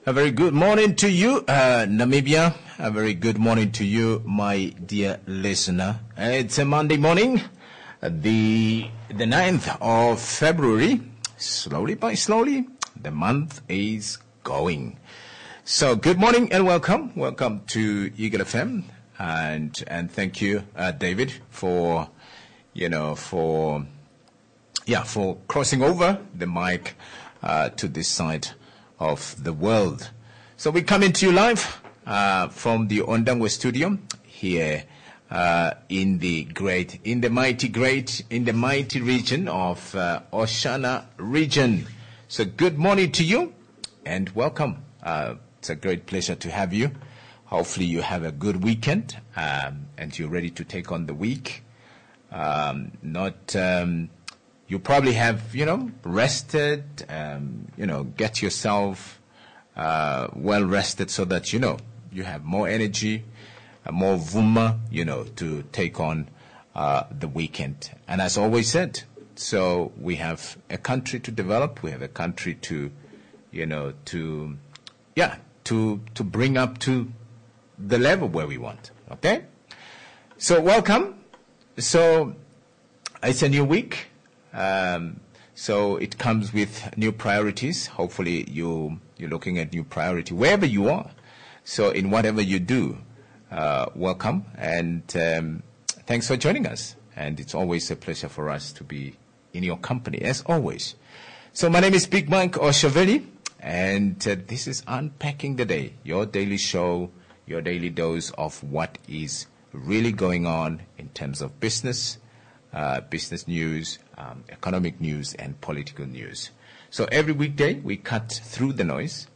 A very good morning to you, Namibia. A very good morning to you, my dear listener. It's a Monday morning, the 9th of February. Slowly by slowly, the month is going. So good morning and welcome. Welcome to Eagle FM. And thank you, David, for crossing over the mic to this side of the world. So we come into you live from the Ondangwe studio here in the mighty region of Oshana region. So good morning to you and welcome. It's a great pleasure to have you. Hopefully you have a good weekend and you're ready to take on the week. You probably have, rested, get yourself well rested so that, you have more energy, more vuma, to take on the weekend. And as always said, so we have a country to develop. We have a country to bring up to the level where we want. Okay? So welcome. So it's a new week. So it comes with new priorities. Hopefully you're looking at new priority wherever you are. So in whatever you do, welcome and thanks for joining us. And it's always a pleasure for us to be in your company, as always. So my name is Big Mike Oshaveli, and this is Unpacking the Day, your daily show, your daily dose of what is really going on in terms of business news, economic news, and political news. So every weekday we cut through the noise.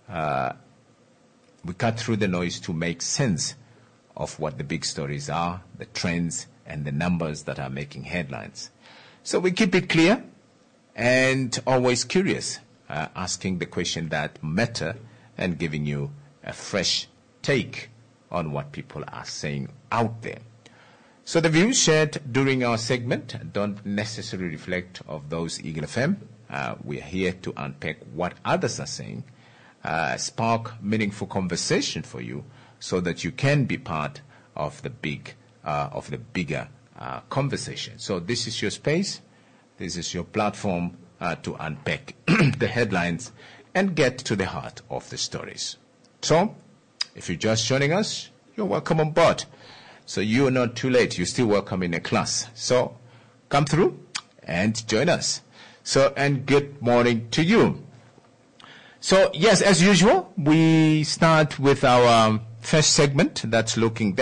We cut through the noise to make sense of what the big stories are, the trends, and the numbers that are making headlines. So we keep it clear and always curious, asking the question that matter and giving you a fresh take on what people are saying out there. So the views shared during our segment don't necessarily reflect of those Eagle FM. We are here to unpack what others are saying, spark meaningful conversation for you, so that you can be part of the bigger conversation. So this is your space, this is your platform to unpack the headlines and get to the heart of the stories. So, if you're just joining us, you're welcome on board. So you're not too late. You're still welcome in a class. So come through and join us. So, and good morning to you. So yes, as usual, we start with our first segment. Let's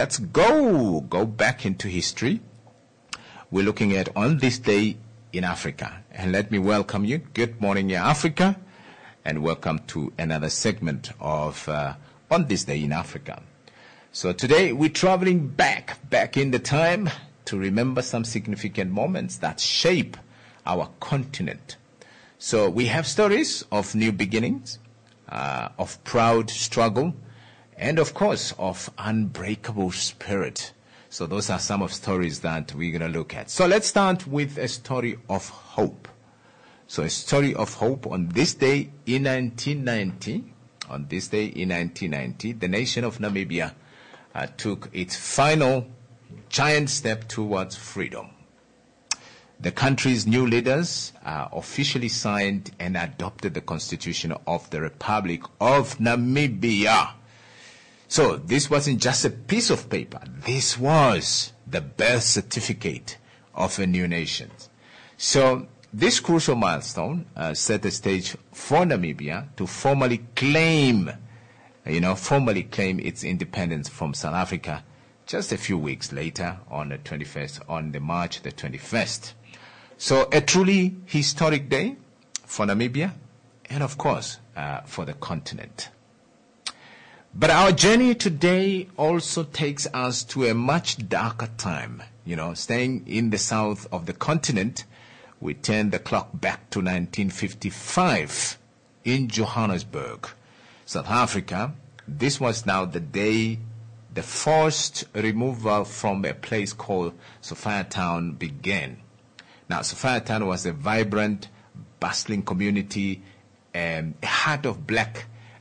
go back into history. We're looking at On This Day in Africa. And let me welcome you. Good morning, Africa. And welcome to another segment of On This Day in Africa. So today we're traveling back in the time to remember some significant moments that shape our continent. So we have stories of new beginnings, of proud struggle, and of course of unbreakable spirit. So those are some of stories that we're going to look at. So let's start with a story of hope. So a story of hope on this day in 1990. On this day in 1990, the nation of Namibia took its final giant step towards freedom. The country's new leaders officially signed and adopted the Constitution of the Republic of Namibia. So this wasn't just a piece of paper. This was the birth certificate of a new nation. So this crucial milestone set the stage for Namibia to formally claim its independence from South Africa just a few weeks later on March the 21st. So a truly historic day for Namibia and of course for the continent. But our journey today also takes us to a much darker time. Staying in the south of the continent, we turn the clock back to 1955 in Johannesburg, South Africa. This was now the day the forced removal from a place called Sophiatown began. Now, Sophiatown was a vibrant, bustling community, a heart of black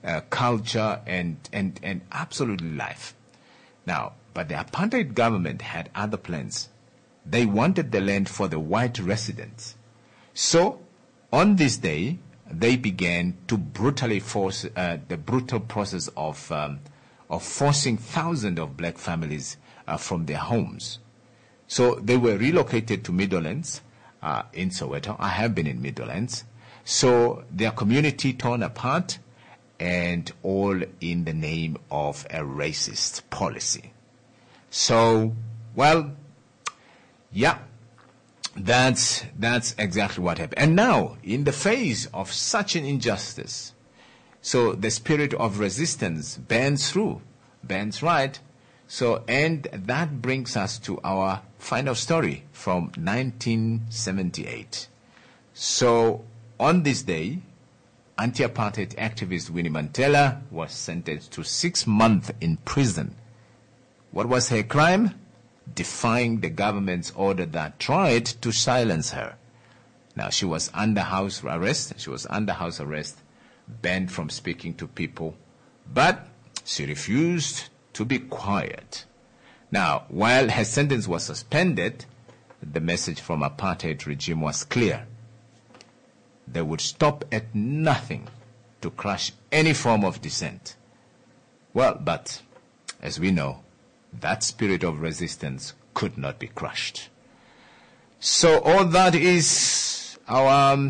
culture, and absolutely life. Now, but the apartheid government had other plans. They wanted the land for the white residents. So, on this day, they began to brutally force the brutal process of forcing thousands of black families from their homes. So they were relocated to Meadowlands in Soweto. I have been in Meadowlands. So their community torn apart, and all in the name of a racist policy. So, well, yeah, that's exactly what happened. And now, in the face of such an injustice, so the spirit of resistance burns right. So, and that brings us to our final story from 1978. So, on this day, anti-apartheid activist Winnie Mandela was sentenced to 6 months in prison. What was her crime? Defying the government's order that tried to silence her. Now, she was under house arrest. Banned from speaking to people, but she refused to be quiet. Now, while her sentence was suspended, the message from apartheid regime was clear. They would stop at nothing to crush any form of dissent. Well, but as we know, that spirit of resistance could not be crushed. So all that is our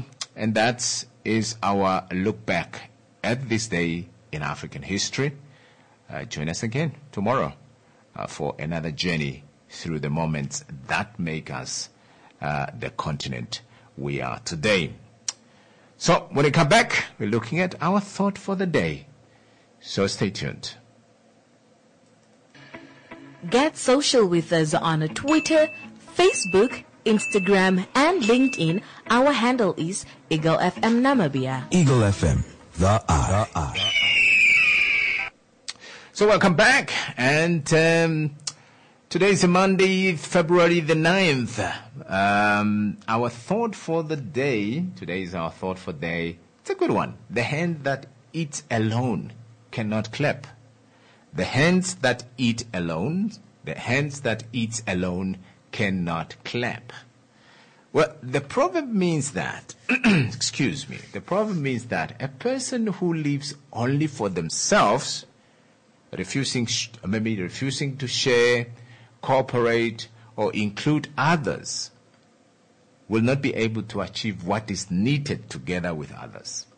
look back at this day in African history. Join us again tomorrow for another journey through the moments that make us the continent we are today. So when we come back, we're looking at our thought for the day. So stay tuned. Get social with us on Twitter, Facebook, Instagram, and LinkedIn. Our handle is Eagle FM Namibia. Eagle FM, the eye. So welcome back, and today is Monday, February the 9th. Our thought for the day, today is our thought for the day. It's a good one. The hand that eats alone cannot clap. The hands that eat alone cannot clap. Well, the proverb means that, the proverb means that a person who lives only for themselves, refusing to share, cooperate, or include others, will not be able to achieve what is needed together with others.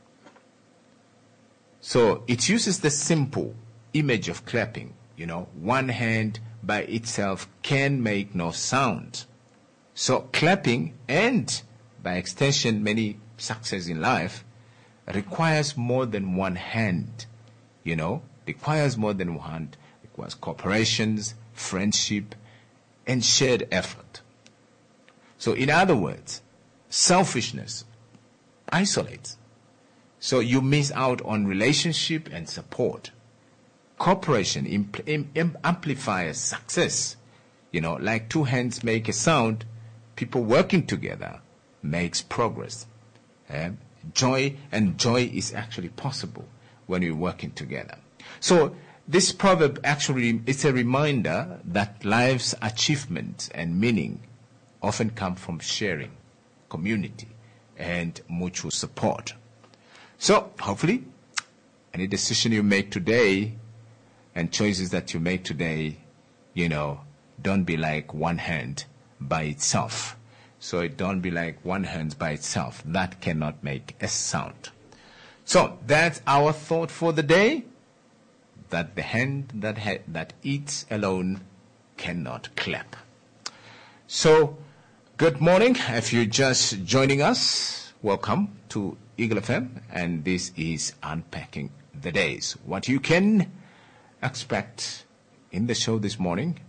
So it uses the simple image of clapping. One hand by itself can make no sound. So clapping, and by extension many success in life, requires more than one hand. Requires cooperations, friendship, and shared effort. So in other words, selfishness isolates. So you miss out on relationship and support. Cooperation amplifies success. Like two hands make a sound, people working together makes progress. Joy is actually possible when we're working together. So this proverb actually is a reminder that life's achievements and meaning often come from sharing, community, and mutual support. So hopefully, any decision you make today and choices that you make today, don't be like one hand by itself. So don't be like one hand by itself. That cannot make a sound. So that's our thought for the day, that the hand that eats alone cannot clap. So good morning. If you're just joining us, welcome to Eagle FM, and this is Unpacking the Days. What you can expect in the show this morning.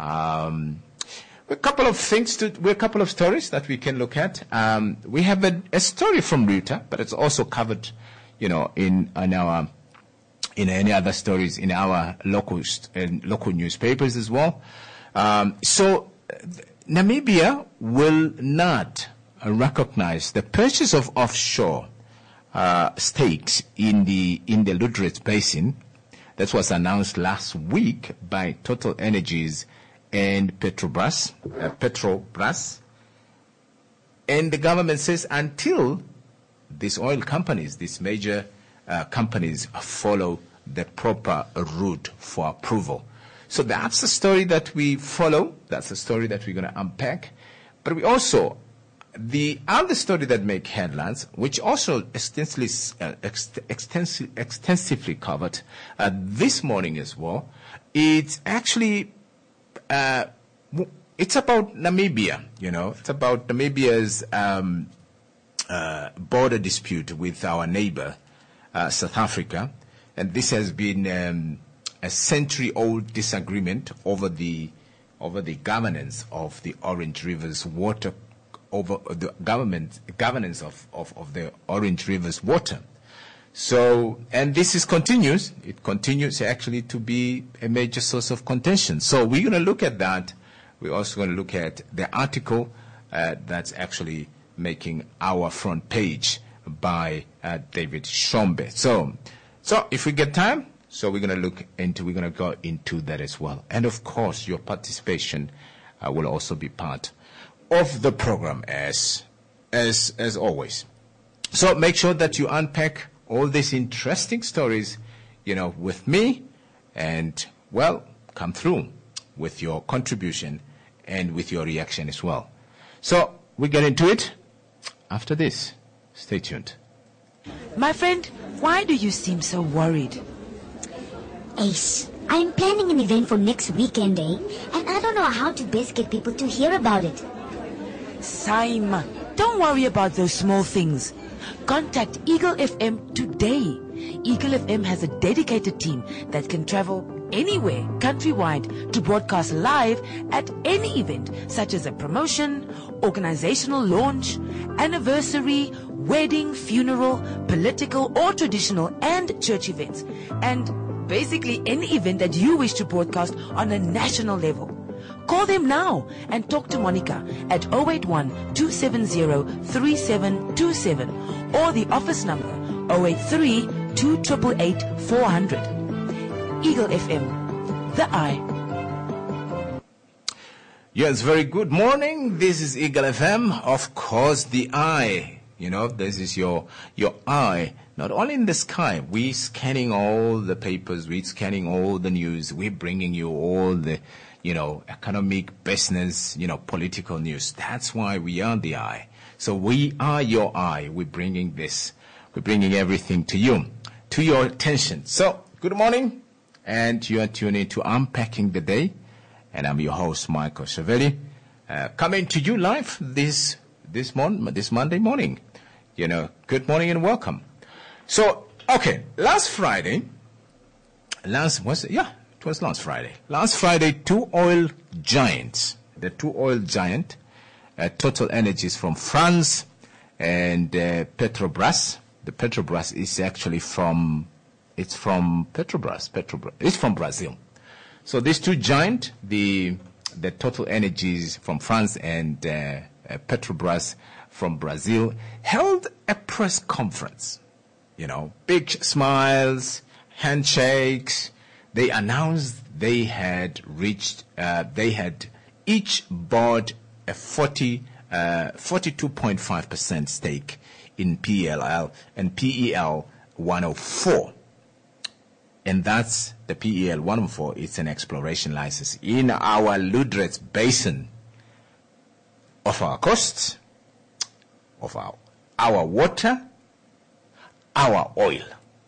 A couple of stories that we can look at. We have a story from Rita, but it's also covered, in any other stories in our local newspapers as well. So Namibia will not recognize the purchase of offshore stakes in the Lüderitz Basin. That was announced last week by Total Energies and Petrobras. And the government says until these oil companies, these major companies, follow the proper route for approval. So that's the story that we follow. That's the story that we're going to unpack. But we also, the other story that make headlines, which also extensively covered this morning as well, it's actually it's about Namibia. It's about Namibia's border dispute with our neighbor South Africa, and this has been a century-old disagreement over the governance of the Orange River's water. Over the governance of the Orange River's water. So, and this continues. It continues actually to be a major source of contention. So we're going to look at that. We're also going to look at the article that's actually making our front page by David Shombe. So if we get time, we're going to go into that as well. And of course, your participation will also be part of the program as always. So make sure that you unpack all these interesting stories, with me, and come through with your contribution and with your reaction as well. So we get into it after this. Stay tuned. My friend, why do you seem so worried? Ace, I'm planning an event for next weekend, and I don't know how to best get people to hear about it. Saima, don't worry about those small things. Contact Eagle FM today. Eagle FM has a dedicated team that can travel anywhere countrywide to broadcast live at any event, such as a promotion, organizational launch, anniversary, wedding, funeral, political or traditional and church events, and basically any event that you wish to broadcast on a national level. Call them now and talk to Monica at 081-270-3727 or the office number 083-288-400. Eagle FM, the eye. Yes, very good morning. This is Eagle FM, of course, the eye. This is your eye. Not only in the sky, we're scanning all the papers, we're scanning all the news, we're bringing you all the economic, business, political news. That's why we are the eye. So we are your eye. We're bringing everything to you, to your attention. So, good morning, and you are tuning to Unpacking the Day, and I'm your host, Michael Savelli, coming to you live this Monday morning. Good morning and welcome. So, okay, last Friday, Last Friday, two oil giants, Total Energies from France and Petrobras. The Petrobras is actually from Petrobras. It's from Brazil. So these two giants, the Total Energies from France and Petrobras from Brazil, held a press conference. Big smiles, handshakes. They announced they had each bought a 42.5% stake in PEL and PEL 104. And that's the PEL 104. It's an exploration license in our Lüderitz Basin of our coasts, of our water, our oil.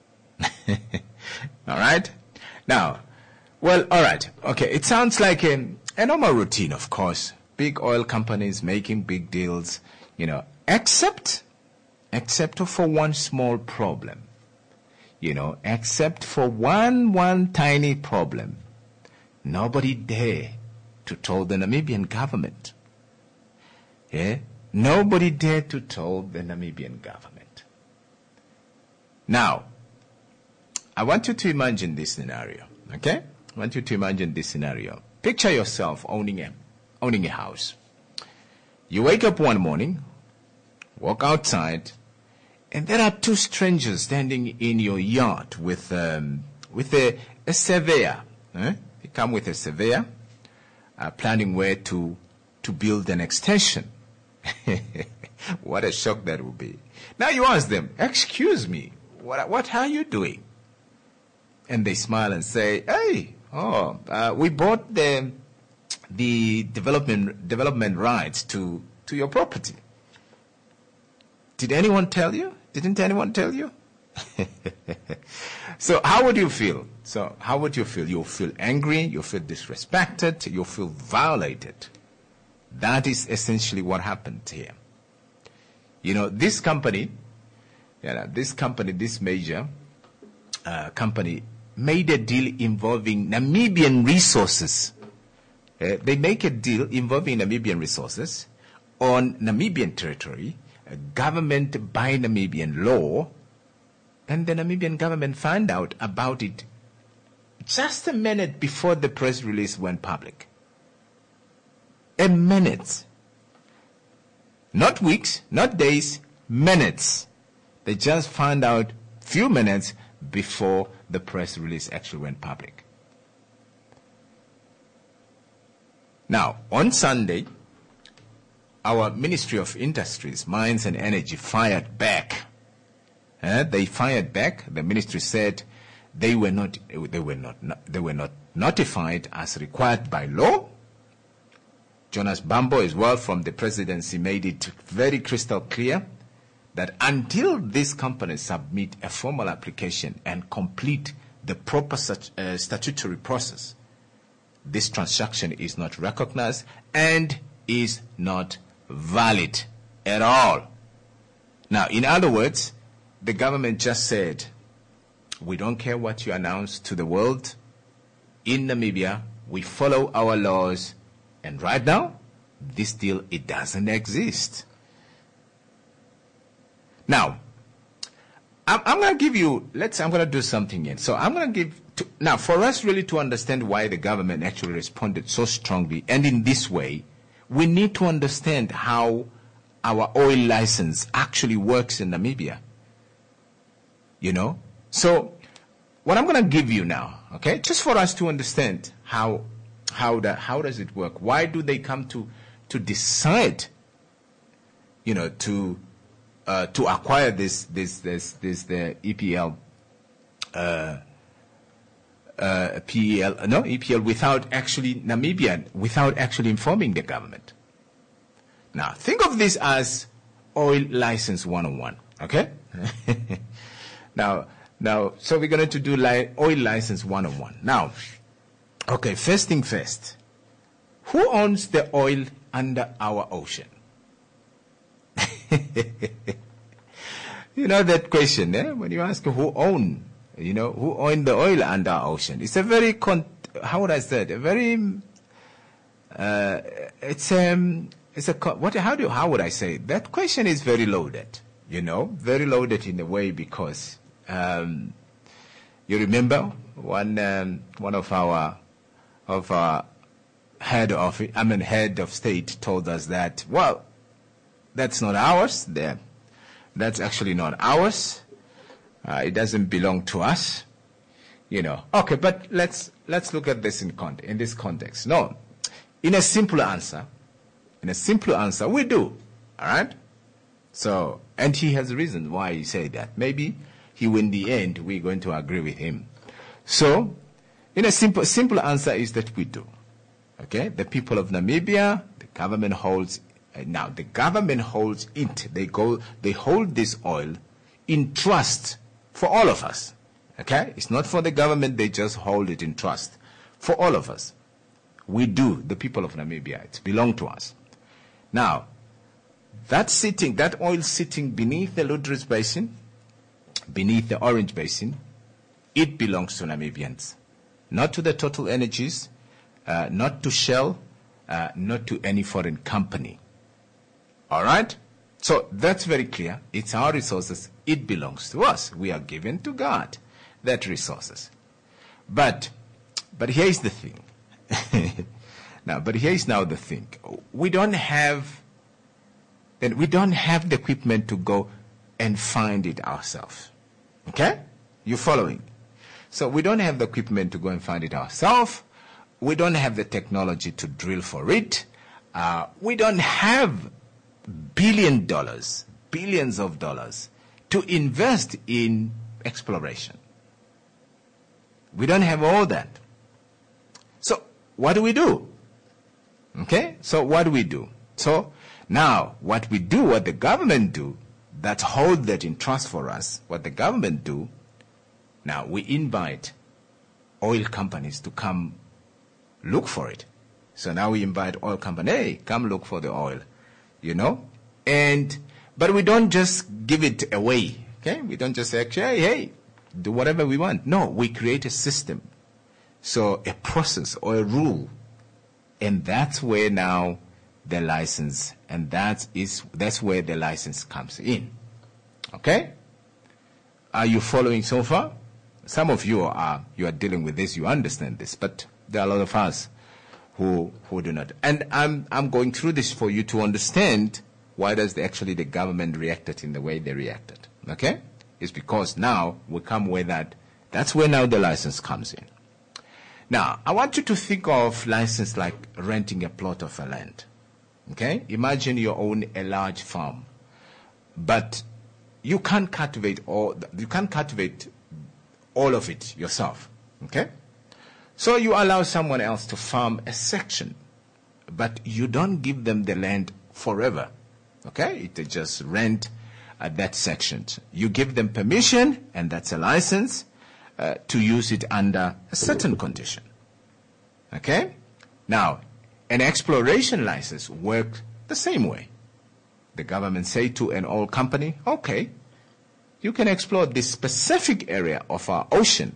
All right? Now, all right. Okay, it sounds like a normal routine, of course. Big oil companies making big deals, except for one small problem. Except for one tiny problem. Nobody dare to tell the Namibian government. Yeah? Nobody dare to tell the Namibian government. Now, I want you to imagine this scenario, okay? I want you to imagine this scenario. Picture yourself owning a house. You wake up one morning, walk outside, And there are two strangers standing in your yard with a surveyor. They come with a surveyor, planning where to build an extension. What a shock that would be. Now you ask them, excuse me, what are you doing? And they smile and say, hey, we bought the development rights to your property. Did anyone tell you? Didn't anyone tell you? So how would you feel? You'll feel angry, you'll feel disrespected, you'll feel violated. That is essentially what happened here. This company, this major company made a deal involving Namibian resources. They make a deal involving Namibian resources on Namibian territory, government by Namibian law, and the Namibian government found out about it just a minute before the press release went public. A minute. Not weeks, not days, minutes. They just found out few minutes before the press release actually went public. Now, on Sunday, our Ministry of Industries, Mines and Energy fired back. They fired back. The ministry said they were not notified as required by law. Jonas Bambo as well from the presidency made it very crystal clear that until these companies submit a formal application and complete the proper statutory process, this transaction is not recognized and is not valid at all. Now, in other words, the government just said, we don't care what you announce to the world. In Namibia, we follow our laws. And right now, this deal, it doesn't exist. Now, I'm going to give you, I'm going to do something here. So I'm going to give, now for us really to understand why the government actually responded so strongly and in this way, we need to understand how our oil license actually works in Namibia. So what I'm going to give you now, okay, just for us to understand how does it work? Why do they come to decide, to acquire the EPL, EPL without actually informing the government? Now, think of this as oil license 101, okay? Now, so we're going to do oil license 101. Now, okay, first thing first. Who owns the oil under our ocean? That question, when you ask who own the oil under our ocean. It's a very, how would I say it? A very, how would I say it? That question is very loaded, very loaded in a way because, you remember one of our head of state told us that, well, that's not ours. That's actually not ours. It doesn't belong to us. Okay, but let's look at this in this context. No, in a simple answer, we do. All right. So, and he has a reason why he said that. Maybe in the end, we're going to agree with him. So, in a simple answer is that we do. Okay, the people of Namibia, the government holds. Now, the government holds it. They hold this oil in trust for all of us. Okay, it's not for the government. They just hold it in trust for all of us. We do, the people of Namibia. It belongs to us. Now, that oil sitting beneath the Lodris Basin, beneath the Orange Basin, it belongs to Namibians. Not to the Total Energies, not to Shell, not to any foreign company. All right? So that's very clear. It's our resources. It belongs to us. We are given to God that resources. But here's the thing. Here's now the thing. We don't have the equipment to go and find it ourselves. Okay? You following? So we don't have the equipment to go and find it ourselves. We don't have the technology to drill for it. We don't have billions of dollars to invest in exploration. We don't have all that. So what do we do? Okay? So what do we do? So now what the government do, that hold that in trust for us, what the government do, now we invite oil companies to come look for it. So now we invite oil companies, hey, come look for the oil, you know? But we don't just give it away, okay? We don't just say, hey, do whatever we want. No, we create a system. So a process or a rule. And that's where now the license, and that's where the license comes in. Okay? Are you following so far? Some of you are dealing with this, you understand this, but there are a lot of us who do not. And I'm going through this for you to understand why does the government reacted in the way they reacted. Okay? It's because now we come where that's where now the license comes in. Now, I want you to think of license like renting a plot of a land. Okay? Imagine you own a large farm, but you can't cultivate all of it yourself. Okay? So you allow someone else to farm a section, but you don't give them the land forever. Okay? They just rent that section. You give them permission, and that's a license, to use it under a certain condition. Okay? Now, an exploration license works the same way. The government say to an oil company, okay, you can explore this specific area of our ocean,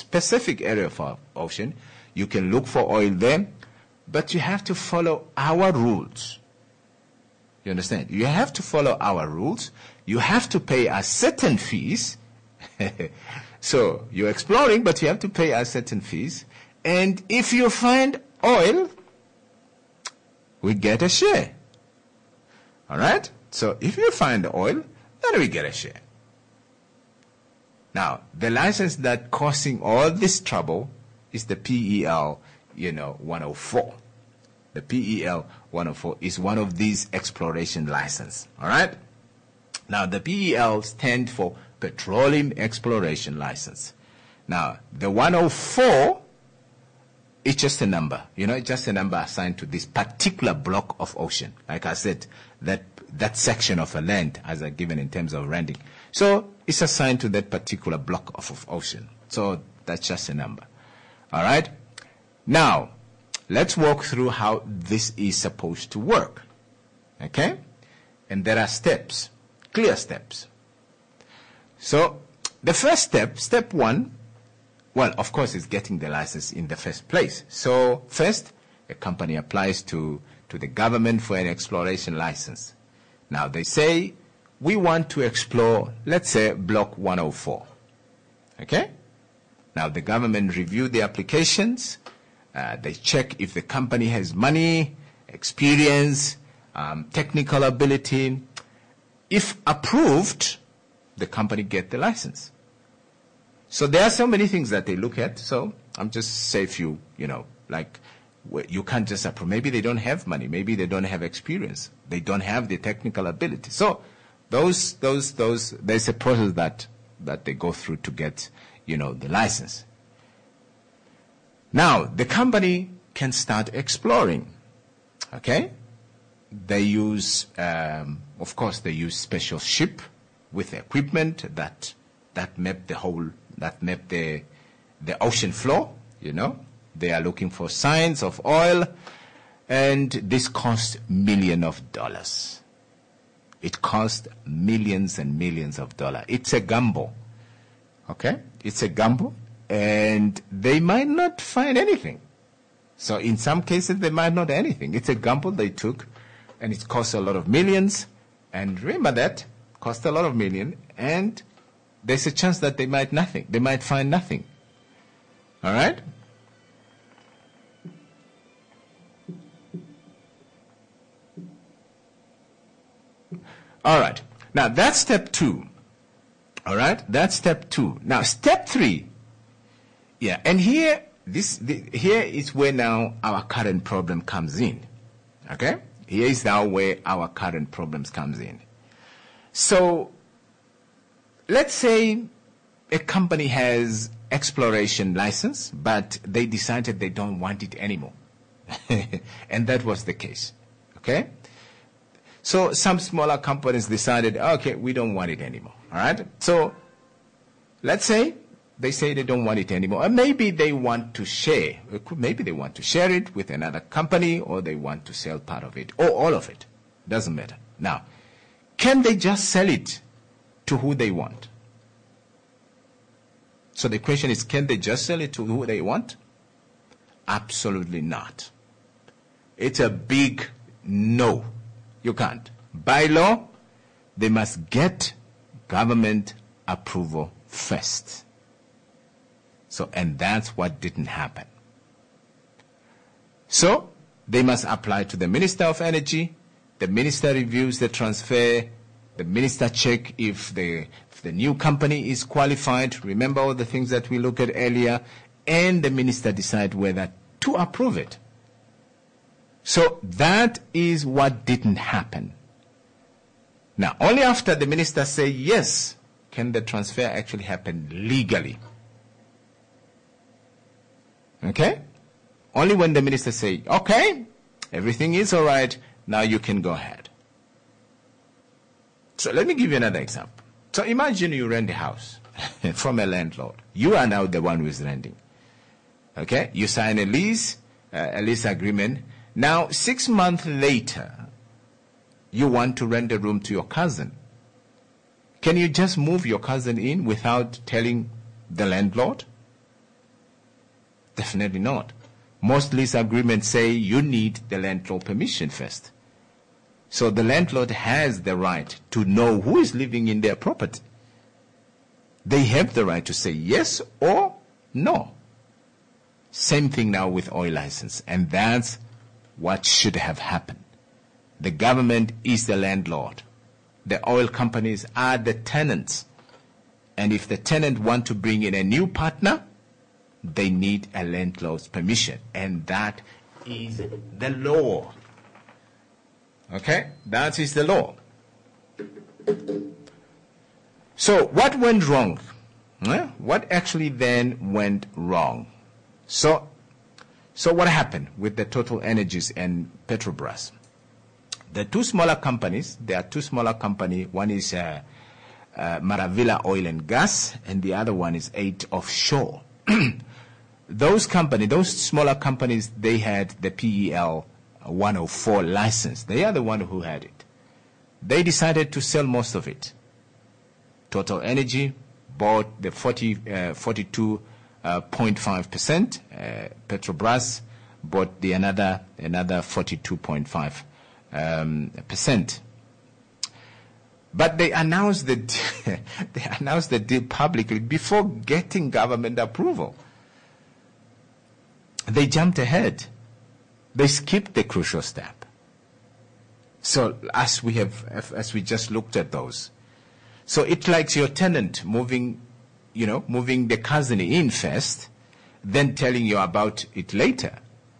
You can look for oil there, but you have to follow our rules. You understand? You have to follow our rules. You have to pay us certain fees. So you're exploring, but you have to pay us certain fees. And if you find oil, we get a share. All right? So if you find oil, then we get a share. Now, the license that causing all this trouble is the PEL, 104. The PEL 104 is one of these exploration licenses. All right? Now, the PEL stands for Petroleum Exploration License. Now, the 104 is just a number. It's just a number assigned to this particular block of ocean. Like I said, that section of a land as a given in terms of renting. So it's assigned to that particular block of ocean. So that's just a number. All right? Now, let's walk through how this is supposed to work. Okay? And there are steps, clear steps. So the first step one, well, of course, is getting the license in the first place. So first, a company applies to the government for an exploration license. Now, they say, we want to explore, let's say, Block 104. Okay? Now, the government review the applications. They check if the company has money, experience, technical ability. If approved, the company get the license. So there are so many things that they look at. So I'm just say a few, like you can't just approve. Maybe they don't have money. Maybe they don't have experience. They don't have the technical ability. So those there's a process that they go through to get, the license. Now the company can start exploring. Okay? They use, of course, they use special ship with equipment that map the ocean floor. They are looking for signs of oil, and this costs millions of dollars. It costs millions and millions of dollars. It's a gamble. Okay? It's a gamble, and they might not find anything. So in some cases, they might not anything. It's a gamble they took, and it costs a lot of millions. And remember that, cost a lot of millions, and there's a chance that they might find nothing. All right? All right. Now, that's step two. All right, that's step 2. Now, step 3. Yeah, and here is where now our current problem comes in. Okay, here is now where our current problems comes in. So, let's say a company has exploration license, but they decided they don't want it anymore. And that was the case. Okay? So some smaller companies decided, okay, we don't want it anymore. All right? So let's say they say they don't want it anymore. Or maybe they want to share. Maybe they want to share it with another company, or they want to sell part of it, or all of it. Doesn't matter. Now, can they just sell it to who they want? So the question is, can they just sell it to who they want? Absolutely not. It's a big no. You can't. By law, they must get government approval first. So, and that's what didn't happen. So, they must apply to the Minister of Energy. The minister reviews the transfer. The minister check if the new company is qualified. Remember all the things that we looked at earlier. And the minister decide whether to approve it. So that is what didn't happen. Now, only after the minister say yes, can the transfer actually happen legally. Okay? Only when the minister say, okay, everything is all right, now you can go ahead. So let me give you another example. So imagine you rent a house from a landlord. You are now the one who is renting. Okay? You sign a lease agreement. Now, 6 months later, you want to rent a room to your cousin. Can you just move your cousin in without telling the landlord? Definitely not. Most lease agreements say you need the landlord permission first. So the landlord has the right to know who is living in their property. They have the right to say yes or no. Same thing now with oil license. And that's what should have happened. The government is the landlord. The oil companies are the tenants. And if the tenant want to bring in a new partner, they need a landlord's permission. And that is the law. Okay? That is the law. So what went wrong? What actually then went wrong? So what happened with the Total Energies and Petrobras? There are two smaller companies. One is Maravilla Oil and Gas, and the other one is 8 Offshore. Those smaller companies, they had the PEL 104 license. They are the one who had it. They decided to sell most of it. Total Energy bought the 42.5%. Petrobras bought the another 42.5%. But they announced the deal publicly before getting government approval. They jumped ahead. They skipped the crucial step. So as we just looked at those, so it's like your tenant moving the cousin in first, then telling you about it later.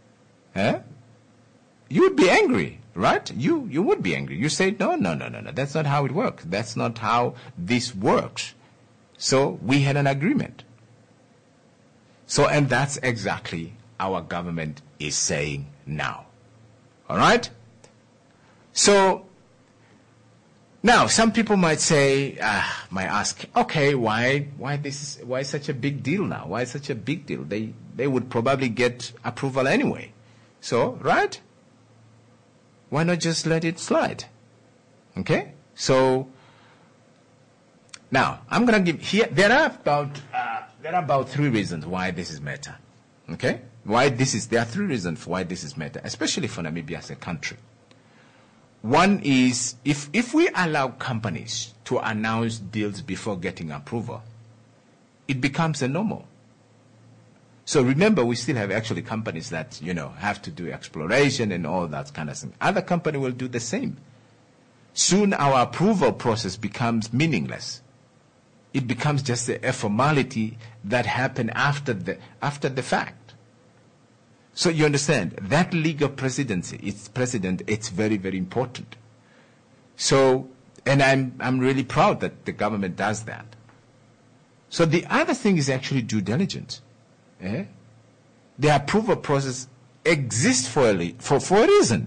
You would be angry, right? You would be angry. You say, no, that's not how it works. That's not how this works. So we had an agreement. So, and that's exactly our government is saying now. All right? So, now some people might ask, okay, why such a big deal now? Why such a big deal? They would probably get approval anyway. So, right? Why not just let it slide? Okay? So, now, I'm going to give here, there are about 3 reasons why this is matter. Okay? There are 3 reasons why this is matter, especially for Namibia as a country. One is, if we allow companies to announce deals before getting approval, it becomes a normal. So remember, we still have actually companies that, have to do exploration and all that kind of thing. Other companies will do the same. Soon our approval process becomes meaningless. It becomes just a formality that happened after the fact. So you understand, that legal presidency, it's very, very important. So, and I'm really proud that the government does that. So the other thing is actually due diligence. The approval process exists for a reason.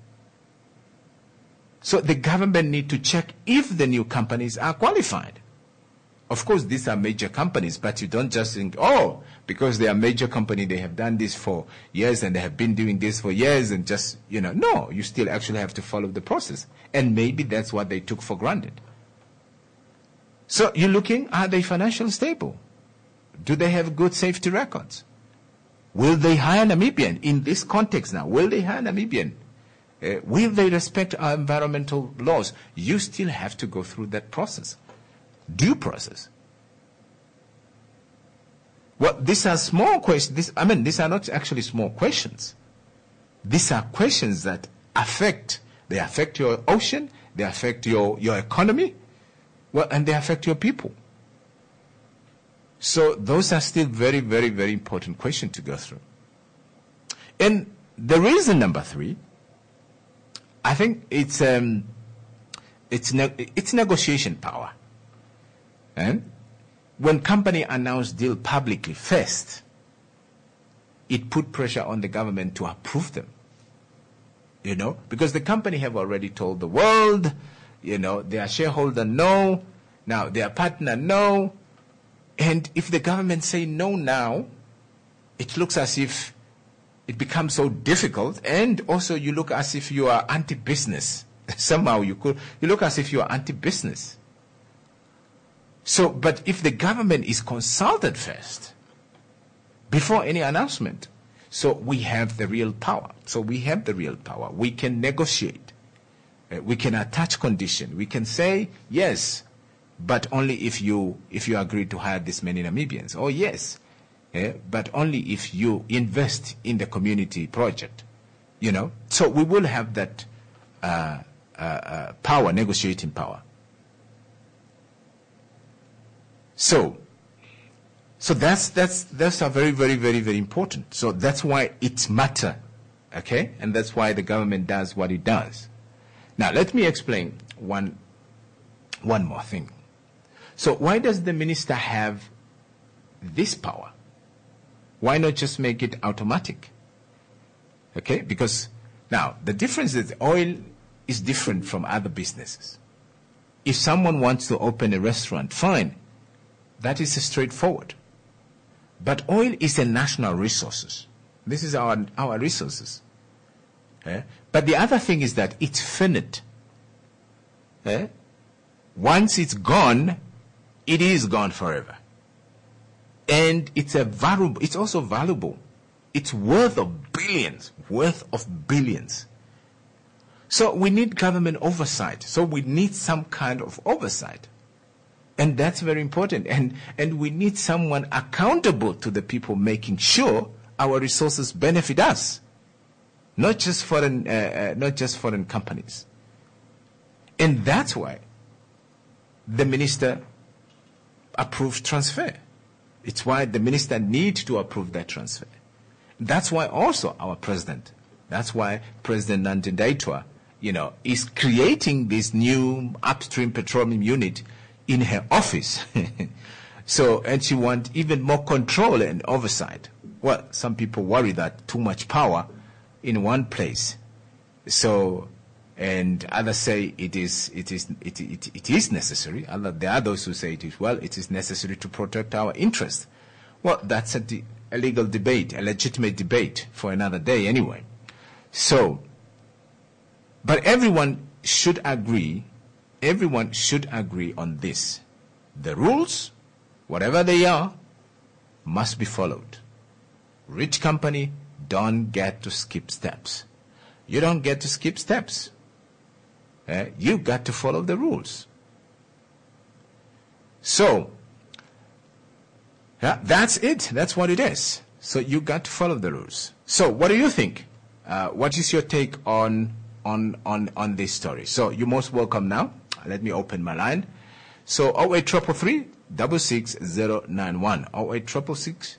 So the government need to check if the new companies are qualified. Of course, these are major companies, but you don't just think, oh, because they are major company, they have done this for years and they have been doing this for years and just, no, you still actually have to follow the process. And maybe that's what they took for granted. So you're looking, are they financially stable? Do they have good safety records? Will they hire Namibian in this context now? Will they hire Namibian? Will they respect our environmental laws? You still have to go through that process. Due process. Well, these are small questions. These are not actually small questions. These are questions that affect your ocean, they affect your economy, well, and they affect your people. So those are still very, very, very important questions to go through. And the reason number 3, I think it's negotiation power. And when company announced deal publicly first, it put pressure on the government to approve them. Because the company have already told the world, their shareholder no, now their partner no. And if the government say no now, it looks as if it becomes so difficult, and also you look as if you are anti-business. Somehow you look as if you are anti-business. So, but if the government is consulted first, before any announcement, so we have the real power. We can negotiate. We can attach condition. We can say, yes, but only if you agree to hire this many Namibians. Or yes, but only if you invest in the community project. So we will have that power, negotiating power. So that's a very, very, very, very important. So that's why it matters, okay? And that's why the government does what it does. Now let me explain one more thing. So why does the minister have this power? Why not just make it automatic? Okay, because now the difference is oil is different from other businesses. If someone wants to open a restaurant, fine. That is straightforward. But oil is a national resource. This is our resources. But the other thing is that it's finite. Once it's gone, it is gone forever. And it's also valuable. It's worth of billions. So we need government oversight. So we need some kind of oversight. And that's very important. And we need someone accountable to the people, making sure our resources benefit us, not just foreign companies. And that's why the minister approved transfer. It's why the minister needs to approve that transfer. That's why also our president, that's why President Nandi Ndaitwah, is creating this new upstream petroleum unit in her office. So, and she wants even more control and oversight. Well, some people worry that too much power in one place. So, and others say it is necessary. There are those who say it is necessary to protect our interests. Well, that's a legal debate, a legitimate debate for another day anyway. So, but everyone should agree on this. The rules, whatever they are, must be followed. Rich company don't get to skip steps. You don't get to skip steps. You got to follow the rules. So, that's it. That's what it is. So you got to follow the rules. So what do you think? What is your take on this story? So you're most welcome now. Let me open my line. So 08333 66091. 08666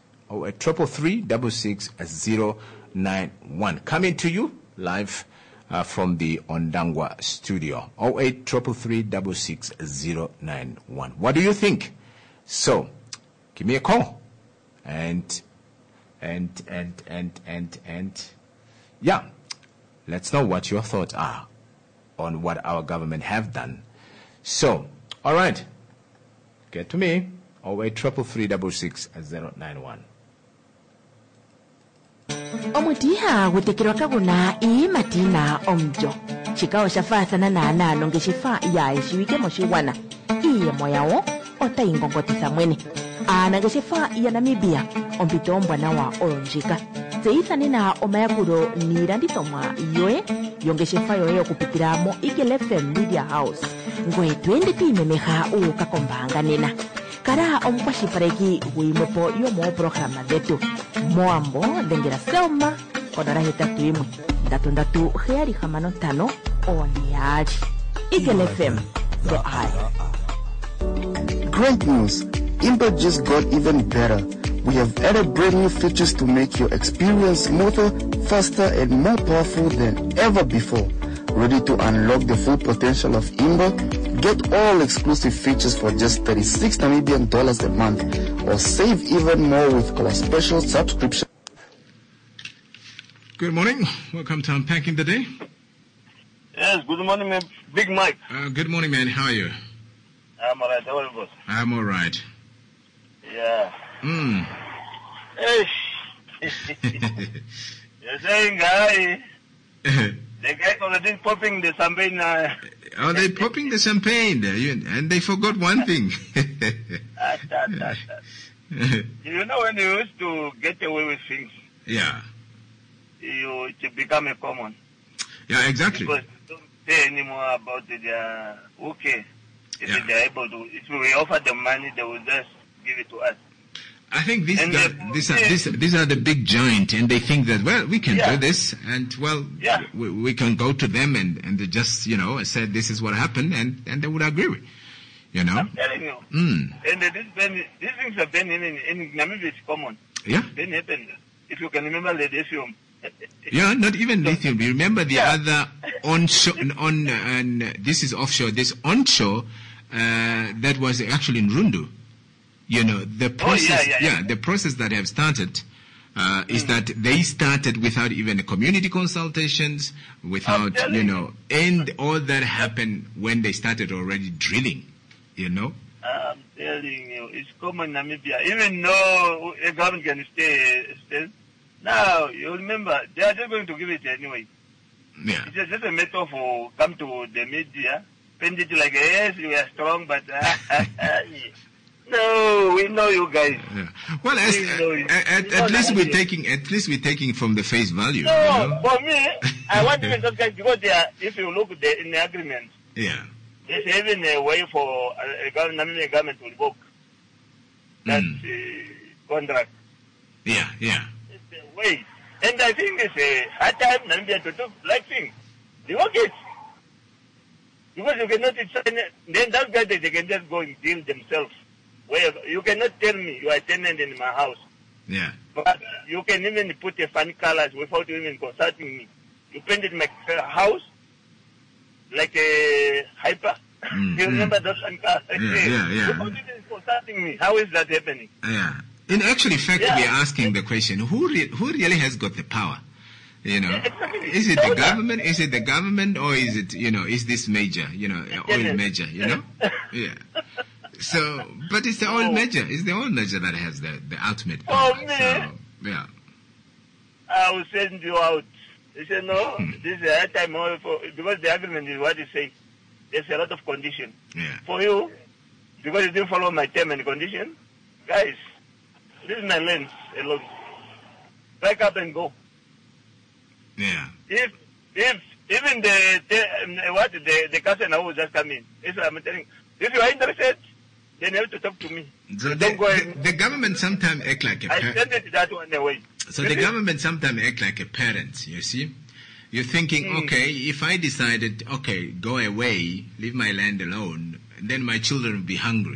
66091. Coming to you live from the Ondangwa studio. 08333 What do you think? So, give me a call. And yeah, let's know what your thoughts are on what our government have done. So, all right, get to me. 08333 omutiha gutekirwa kaguna matina omjo chikao shafathana na nalo ngeshifa ya ishiwike moshiwana iye moyawo otaingongotisa mwene ana ngeshifa ya Namibia ompito mbwana wa olonjika zeithanina omayakuro nilandithomwa yoe yongeshefa yoye okupitiramo Eagle FM Media House ngwe twendepimemeha ukakombanga nena kara omukwashipareki wimwepo yomo programa dhetu moambo dengera selma konara 31 oneyali Eagle FM the eye. Great news! Imber just got even better. We have added brand new features to make your experience smoother, faster, and more powerful than ever before. Ready to unlock the full potential of Imber? Get all exclusive features for just 36 Namibian dollars a month, or save even more with our special subscription. Good morning. Welcome to Unpacking the Day. Yes, good morning, man. Big Mike. Good morning, man. How are you? I'm alright. How are you, boss? I'm all right. Yeah. Hey. You're saying, guy. The guy already popping the champagne. Oh, they popping the champagne, and they forgot one thing. You know, when you used to get away with things, yeah, it become a common. Yeah, exactly. Because you don't say anymore about it. Okay, if they're able to, if we offer them money, they will just give it to us. I think these are the big giant, and they think that, well, we can do this, and well, we can go to them and they just, said this is what happened, and they would agree, I'm telling you. And these things have been in Namibia, it's common. Yeah. Then happened. If you can remember the lithium. Yeah, not even lithium. You remember the other onshore, and this is offshore, this onshore, that was actually in Rundu. The process, the process that have started is that they started without even community consultations, without, and all that happened when they started already drilling, I'm telling you, it's common in Namibia. Even though a government can stay still, now, you remember, they are just going to give it anyway. Yeah. It's just a matter for come to the media, paint it like, yes, we are strong, but... No, we know you guys. Yeah. Well, at least we're taking from the face value. No, for me, I want even those guys because they are. If you look in the agreement, there's even a way for a government to revoke that contract. Yeah. It's a way, and I think it's a hard time Namibia to do like things. Revoke it because you cannot sign. Then that guy they can just go and deal themselves. Well, you cannot tell me you are a tenant in my house. Yeah. But you can even put a funny colors without even consulting me. You painted my house like a hyper. You remember those funny colors? Yeah. Without even consulting me. How is that happening? Yeah. In actually fact, we are asking the question, who really has got the power? Exactly. Is it the government? Is it the government, or is it, is this major, oil major, Yeah. So, but it's the oil major. It's the oil major that has the ultimate power. Oh, man. So, yeah. I will send you out. They said, no, this is a hard time because the agreement is what you say. There's a lot of condition. Yeah. For you, because you didn't follow my term and condition, guys, this is my lens alone. Back up and go. Yeah. If even the customer will just come in. That's what I'm telling you. If you are interested, then you have to talk to me. So the government sometimes act like a parent. I send it that one away. So the government sometimes act like a parent, you see. You're thinking, okay, if I decided, okay, go away, leave my land alone, then my children will be hungry.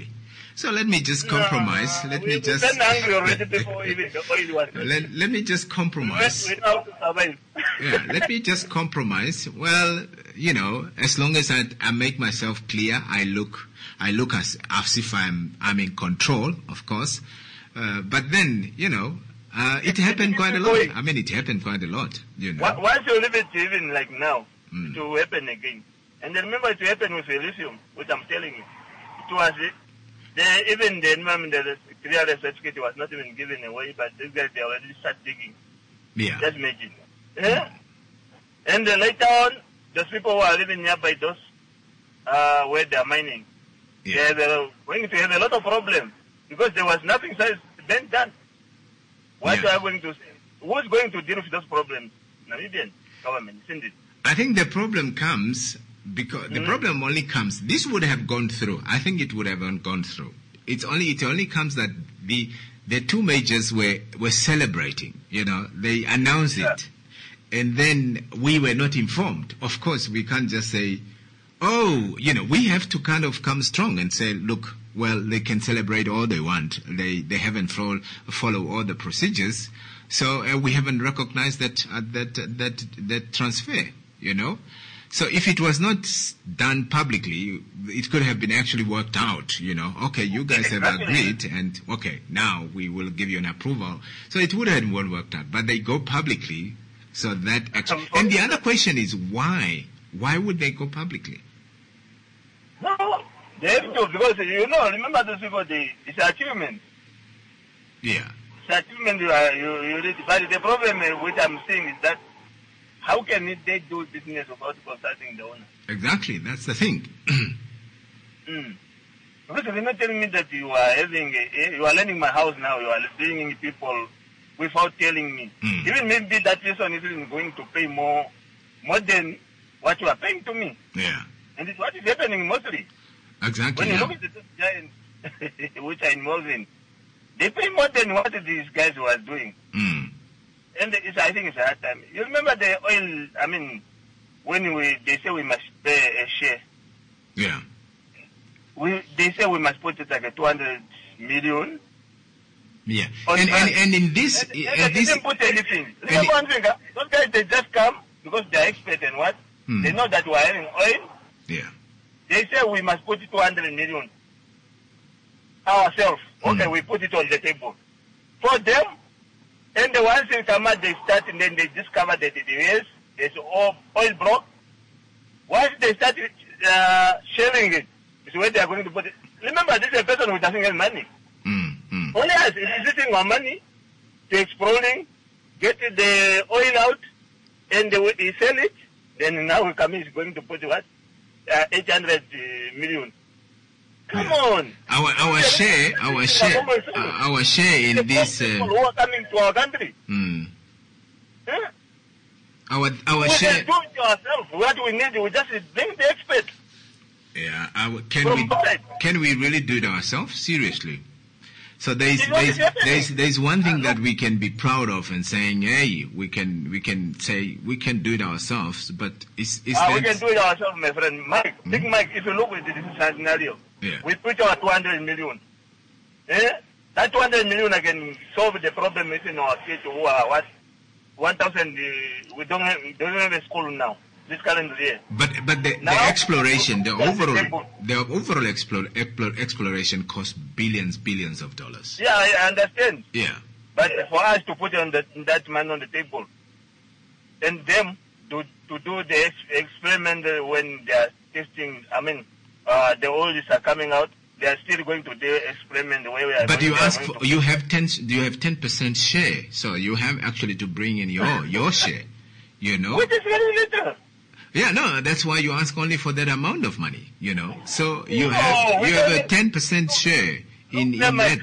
So let me just compromise. Let me just. We've been angry already before even the oil was. Let me just compromise. We know how to survive. Yeah, let me just compromise. Well, as long as I make myself clear, I look as if I'm in control, of course. But then, it happened quite a lot. I mean, it happened quite a lot, Once you leave it even like now, it will happen again. And then remember, it happened with lithium, which I'm telling you. It was even the environment, the clearance certificate was not even given away, but these guys, they already start digging. Yeah. Just imagine. Yeah? And then later on, those people who are living nearby those, where they are mining, they are going to have a lot of problems because there was nothing been done. What are you going to say? Who's going to deal with those problems? Namibian government, isn't it? I think the problem comes because the problem only comes. This would have gone through. I think it would have gone through. It only comes that the two majors were celebrating. They announced it, and then we were not informed. Of course, we can't just say, we have to kind of come strong and say, look, well, they can celebrate all they want. They haven't follow all the procedures, so we haven't recognized that transfer. So if it was not done publicly, it could have been actually worked out. Okay, you guys have agreed, and okay, now we will give you an approval. So it would have been worked out, but they go publicly, so that actually. And the other question is why? Why would they go publicly? No, they have to, because remember those people. It's an achievement. Yeah. It's an achievement. You read, but the problem which I'm seeing is that how can they do business without consulting the owner? Exactly, that's the thing. Because you're not telling me that you are lending my house now. You are bringing people without telling me. Even maybe that person is even going to pay more than what you are paying to me. Yeah. And it's what is happening mostly. Exactly. When you look at the giants which are involved in, they pay more than what these guys were doing. And I think it's a hard time. You remember the oil, when they say we must pay a share. Yeah. They say we must put it like a 200 million. Yeah. And in this... They didn't put anything. Remember one thing, those guys, they just come because they're expert in what? They know that we're having oil. Yeah. They say we must put 200 million ourselves. Okay, we put it on the table. For them, and the ones in summer, they start and then they discover that there's oil block. Once they start sharing it, it's where they are going to put it. Remember, this is a person who doesn't have money. Only us is using our money to exploring, get the oil out, and he sell it. Then now we come in, is going to put what? 800 million. Come on. Our share in this. People who are coming to our country. Our we share. can do it ourselves. What we need, we just bring the experts. Yeah. Can we really do it ourselves? Seriously. So there's one thing that we can be proud of and saying, hey, we can say we can do it ourselves, but we can do it ourselves, my friend. Mike, think Mike, if you look at this scenario, we put our 200 million. That 200 million can solve the problem within our kids who are 1,000. We don't have a school now. This current year. But the exploration, the overall exploration costs billions of dollars. Yeah, I understand. Yeah. But for us to put that man on the table, and them to do the experiment when they are testing, the oils are coming out, they are still going to do experiment the way we are. But you have 10% share, so you have actually to bring in your share. Which is very little. Yeah, no, that's why you ask only for that amount of money, So you have a 10% share in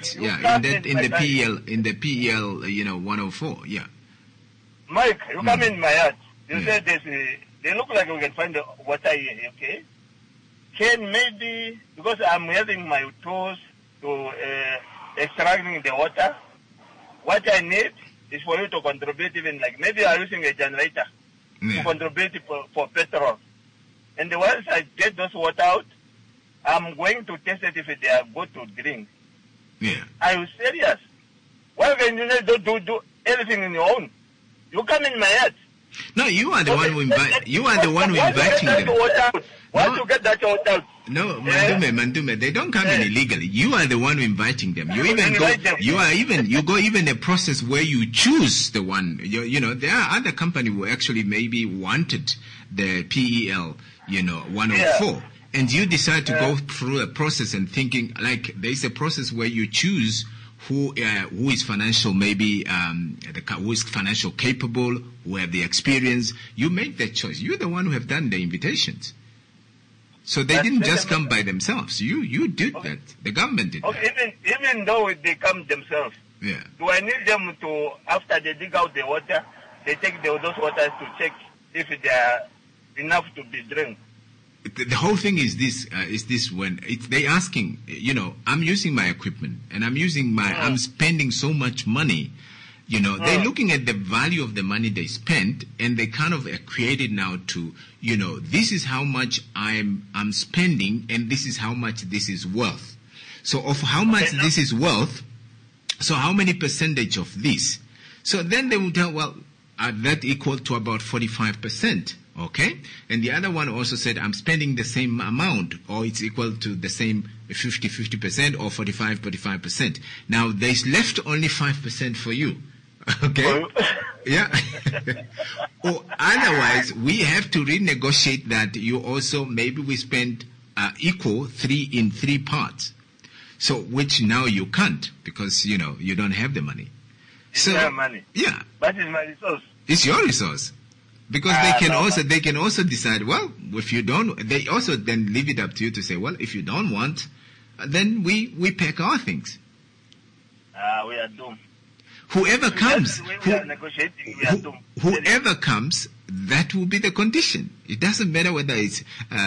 the PEL 104, yeah. Mike, you come in my yard. You said they look like we can find the water here, okay? Can maybe, because I'm having my tools to extracting the water, what I need is for you to contribute even maybe I'm using a generator. To contribute for petrol. And once I get those water out, I'm going to test it if they are good to drink. Yeah. Are you serious? Why can you not do everything on your own? You come in my head. No, you are the one who you are the one who inviting them. Why to get that out? No, Mandume, they don't come in illegally. You are the one who inviting them. You even go. You go even a process where you choose the one. You know, there are other companies who actually maybe wanted the PEL, 104, and you decide to go through a process and thinking like there's a process where you choose who is financial, maybe who is financial capable, who have the experience. You make that choice. You're the one who have done the invitations. So they didn't just come by themselves. You did that. The government did that. Even though they come themselves, do I need them to, after they dig out the water, they take those waters to check if they are enough to be drunk? The whole thing is this when they asking, I'm using my equipment and I'm spending so much money, they're looking at the value of the money they spent and they kind of created now to, this is how much I'm spending and this is how much this is worth. So of how much this is worth, so how many percentage of this? So then they will tell, well, that equal to about 45%. Okay? And the other one also said, I'm spending the same amount, or it's equal to the same 50% or 45%. Now, there's left only 5% for you. Okay? Yeah. Or otherwise, we have to renegotiate that you also, maybe we spend equal 3 in 3 parts. So, which now you can't, because, you don't have the money. So, you have money. Yeah. But it's my resource. It's your resource. Because they can also decide, well, if you don't, they also then leave it up to you to say, well, if you don't want, then we pack our things. We are doomed. Whoever comes, whoever comes, that will be the condition. It doesn't matter whether it's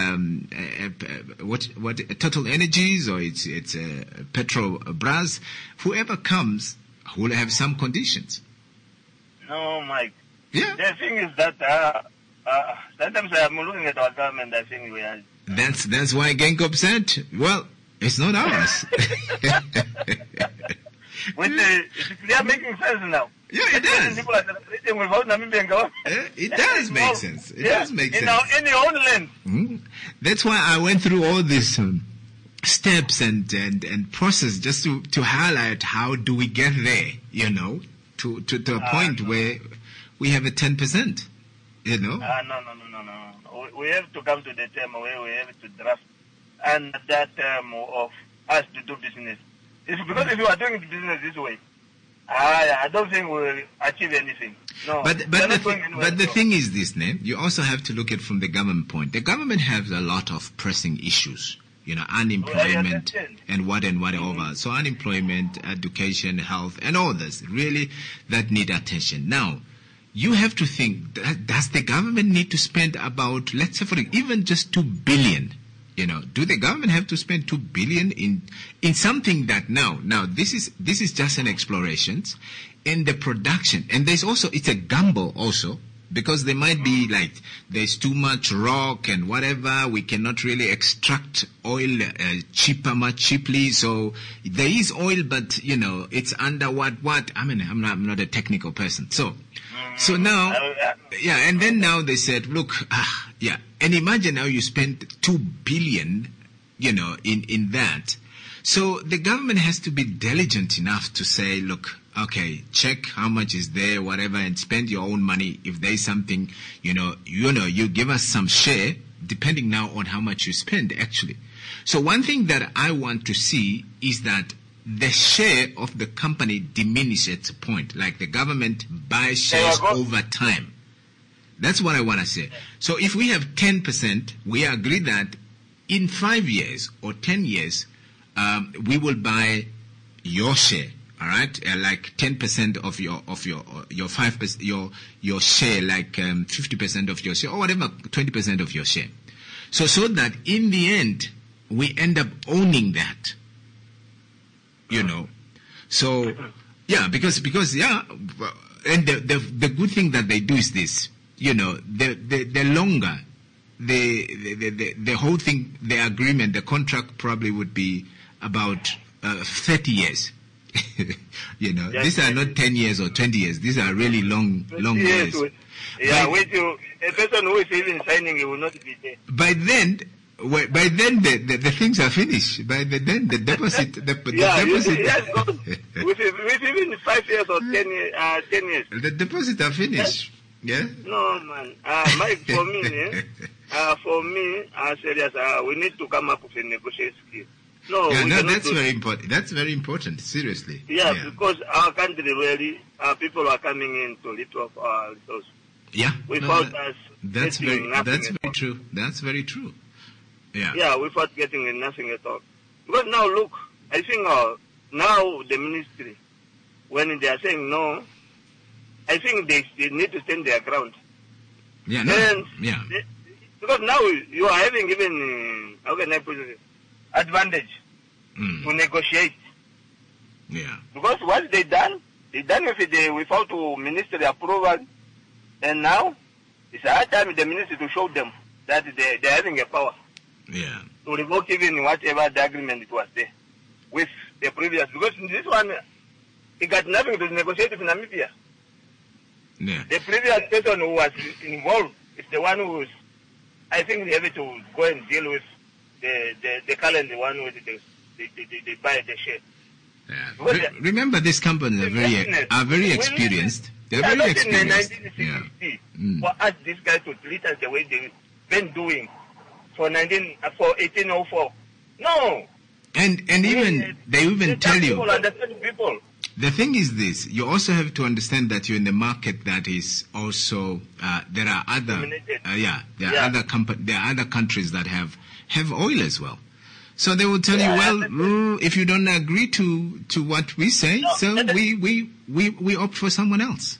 Total Energies or it's Petrobras. Whoever comes will have some conditions. No, Mike. Yeah. The thing is that sometimes I'm looking at our government. I think we are. That's why Genkop said, "Well, it's not ours." They are making sense now. Yeah, it does. People are celebrating without Namibian government. It does make sense. It does make sense. In your own land. Mm-hmm. That's why I went through all these steps and process just to highlight how do we get there. To a point where we have a 10%, No. We have to come to the term where we have to draft and that term of us to do business. It's because if you are doing business this way, I don't think we'll achieve anything. No. But the thing is this, you also have to look at from the government point. The government has a lot of pressing issues. Unemployment and whatever. So unemployment, education, health, and all this really that need attention. Now, you have to think, does the government need to spend about, let's say, for even just 2 billion? Do the government have to spend 2 billion in something that now this is just an exploration in the production, and there's also it's a gamble also. Because there might be there's too much rock and whatever, we cannot really extract oil much cheaply. So there is oil, but it's under what? I mean, I'm not a technical person. So now, and then now they said, look, and imagine now you spend 2 billion, in that. So the government has to be diligent enough to say, look, okay, check how much is there, whatever, and spend your own money. If there's something, you give us some share, depending now on how much you spend, actually. So one thing that I want to see is that the share of the company diminishes at a point, like the government buys shares over time. That's what I want to say. So if we have 10%, we agree that in 5 years or 10 years, we will buy your share. All right, like 10% of your 5%, your share, like 50% of your share, or whatever, 20% of your share. So that in the end we end up owning that. So because and the good thing that they do is this. The longer the whole thing, the agreement, the contract probably would be about 30 years. These are not 10 years or 20 years. These are really long years. Yeah, a person who is even signing, he will not be there. By then the things are finished. By then the deposit, deposit. With even 5 years or 10 years. The deposit are finished. Yeah. No, man. Mike, for me, serious. We need to come up with a negotiation skill. That's very important. That's very important. Seriously. Yeah, because our country really, people are coming in to lift up our resources. Yeah. Without us that's very true. That's very true. Yeah. Yeah, without getting nothing at all. Because now look, I think now the ministry, when they are saying no, I think they need to stand their ground. Yeah. Because now you are having even how can I put it, advantage to negotiate. Yeah. Because what they done without ministry approval, and now it's a hard time the ministry to show them that they're having a power. Yeah. To revoke even whatever the agreement it was there with the previous. Because in this one, it got nothing to negotiate with Namibia. Yeah. The previous person who was involved is the one who was, I think they have to go and deal with the calendar one with they buy the share. Yeah. Remember, these companies are very experienced. They're very experienced. In 1960, for us, these guys to treat us the way they've been doing for 1804. No. And even they even tell you. People understand people. The thing is this: you also have to understand that you're in the market that is also there are other there are other countries that have oil as well. So they will tell you, well, if you don't agree to what we say, we opt for someone else.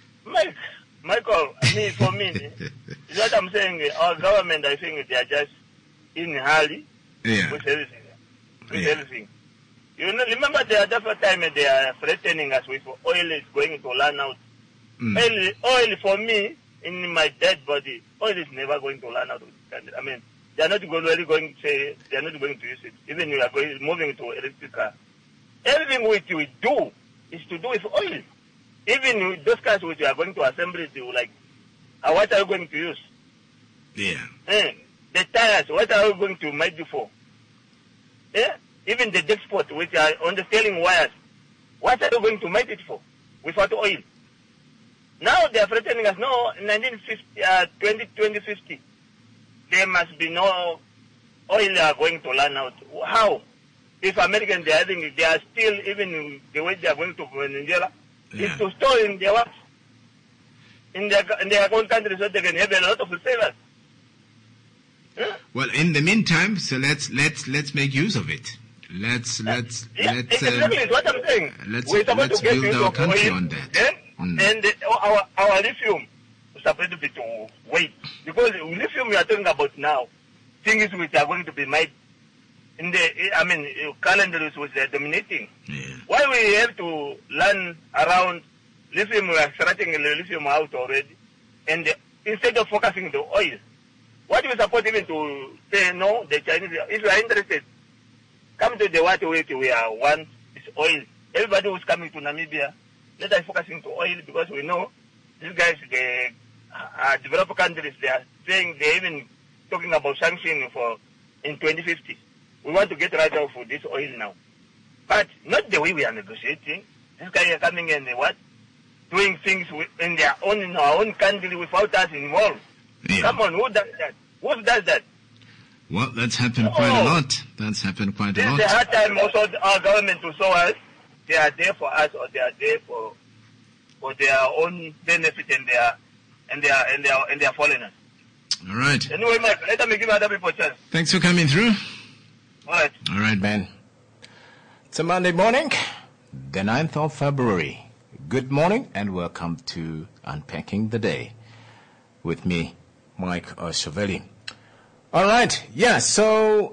Michael, for me, what I'm saying, our government, I think they are just in a hurry with everything. Everything. You know, remember the first time they are threatening us with oil is going to run out. Oil for me, in my dead body, oil is never going to run out. I mean, they are not really going to say, they are not going to use it. Even we are moving to electric car. Everything which we do is to do with oil. Even with those cars which we are going to assemble it, like, what are you going to use? Yeah. The tires, what are you going to make it for? Even the deck spot, which are on the steering wires, what are you going to make it for without oil? Now they are threatening us, no, in 2050, there must be no oil are going to run out. How? If Americans, they are still, even the way they are going to Venezuela, is to store in their what? In their own country so they can have a lot of savers. Well, in the meantime, so let's make use of it. Let's exactly what I'm saying. Let's build our country on that. And our lithium is supposed to be to wait, because lithium we are talking about now, things which are going to be made in the calendars which are dominating. Yeah. Why we have to learn around lithium? We are extracting the lithium out already, and instead of focusing the oil. What we support even to say no, the Chinese, if you are interested, come to the water we want is oil. Everybody who's coming to Namibia, let us focusing to oil, because we know these guys, the developed countries, they are saying they're even talking about sanctioning in 2050. We want to get rid of this oil now. But not the way we are negotiating. These guys are coming and doing things in our own country without us involved. Yeah. Come on, who does that? Who does that? Well, that's happened quite a lot. That's happened quite a lot. It's the hard time also our government to show us they are there for us, or they are there for their own benefit and their foreigners. All right. Anyway, Mike, let me give other people a chance. Thanks for coming through. All right, Ben. It's a Monday morning, the 9th of February. Good morning and welcome to Unpacking the Day with me, Mike Oshoveli. All right. So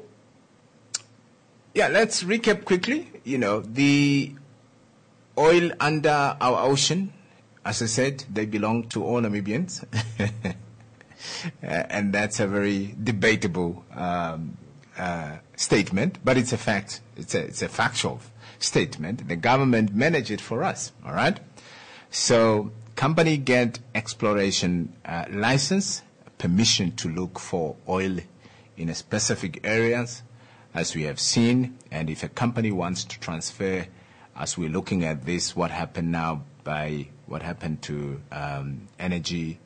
let's recap quickly. The oil under our ocean, as I said, they belong to all Namibians. And that's a very debatable statement, but it's a fact. It's a factual statement. The government manage it for us, all right? So company get exploration license, permission to look for oil in a specific areas, as we have seen. And if a company wants to transfer, as we're looking at this, what happened now by what happened to energy,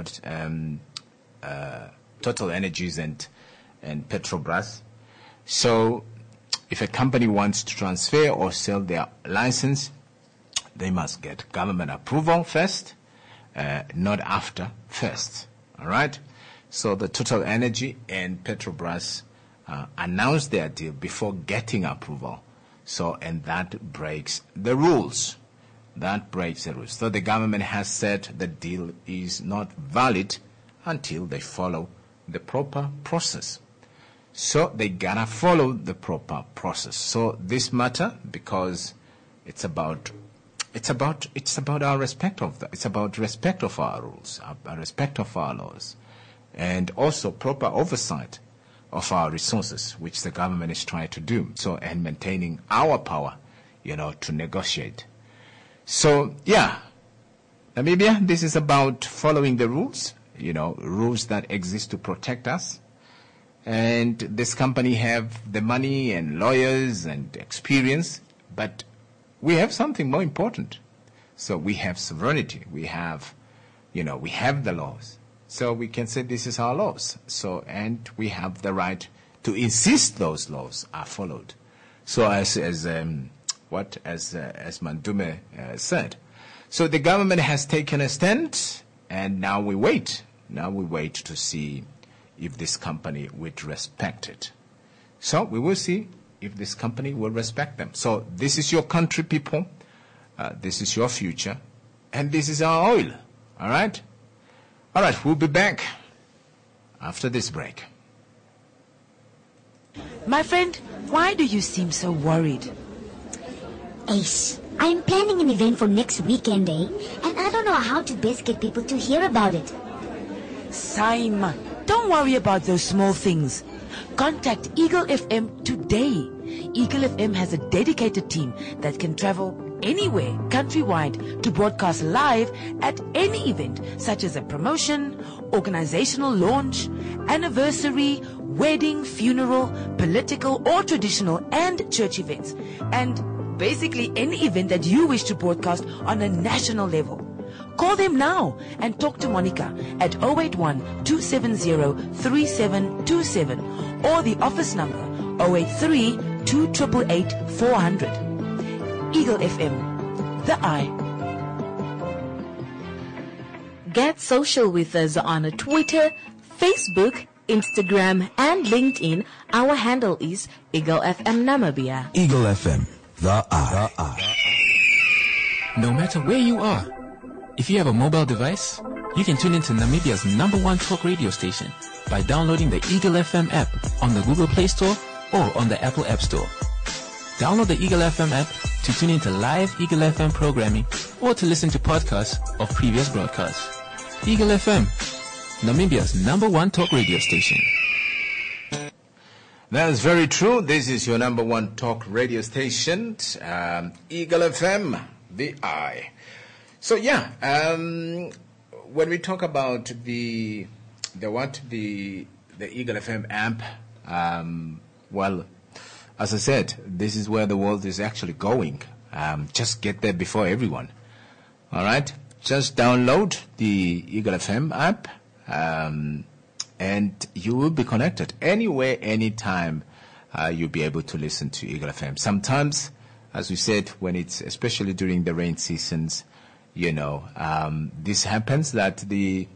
Total Energies and Petrobras. So if a company wants to transfer or sell their license, they must get government approval first, not after first. All right? So the Total Energy and Petrobras announced their deal before getting approval. So, and that breaks the rules. That breaks the rules. So the government has said the deal is not valid until they follow the proper process. So they gotta follow the proper process. So this matter, because it's about our respect of it's about respect of our rules, our respect of our laws, and also proper oversight of our resources, which the government is trying to do. So, and maintaining our power, to negotiate. So, yeah, Namibia, this is about following the rules, rules that exist to protect us. And this company have the money and lawyers and experience, but we have something more important. So we have sovereignty. We have, we have the laws. So we can say this is our laws. So, and we have the right to insist those laws are followed. So as Mandume said. So the government has taken a stand, and now we wait. Now we wait to see if this company would respect it. So we will see if this company will respect them. So this is your country, people. This is your future. And this is our oil. All right? All right, we'll be back after this break. My friend, why do you seem so worried? Ace, I'm planning an event for next weekend, and I don't know how to best get people to hear about it. Saima, don't worry about those small things. Contact Eagle FM today. Eagle FM has a dedicated team that can travel anywhere countrywide to broadcast live at any event, such as a promotion, organizational launch, anniversary, wedding, funeral, political or traditional and church events, and basically any event that you wish to broadcast on a national level. Call them now and talk to Monica at 081-270-3727 or the office number 083-2888-400. Eagle FM, the eye. Get social with us on Twitter, Facebook, Instagram, and LinkedIn. Our handle is Eagle FM Namibia. Eagle FM, the eye. No matter where you are, if you have a mobile device, you can tune into Namibia's #1 talk radio station by downloading the Eagle FM app on the Google Play Store or on the Apple App Store. Download the Eagle FM app to tune into live Eagle FM programming or to listen to podcasts of previous broadcasts. Eagle FM, Namibia's #1 talk radio station. That is very true. This is your #1 talk radio station, Eagle FM, the eye. So yeah, when we talk about the Eagle FM app, well, as I said, this is where the world is actually going. Just get there before everyone. All right, just download the Eagle FM app, and you will be connected anywhere, anytime. You'll be able to listen to Eagle FM. Sometimes, as we said, when it's especially during the rain seasons, this happens that the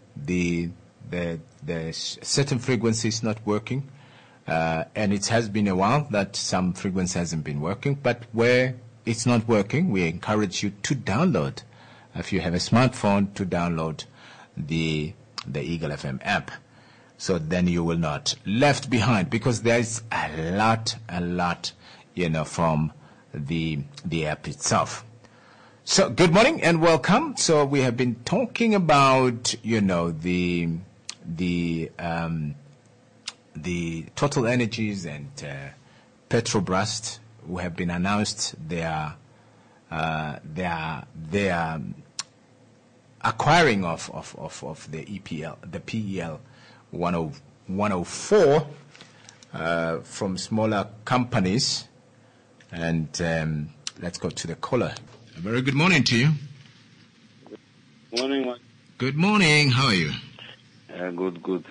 certain frequency is not working, and it has been a while that some frequency hasn't been working. But where it's not working, we encourage you to download, if you have a smartphone, to download the Eagle FM app. So then you will not left behind, because there is a lot, from the app itself. So good morning and welcome. So we have been talking about, the the Total Energies and Petrobras, who have been announced their acquiring of the EPL, the PEL 104 from smaller companies. And let's go to the caller. A very good morning to you. Morning, Mike. Good morning. How are you? Good.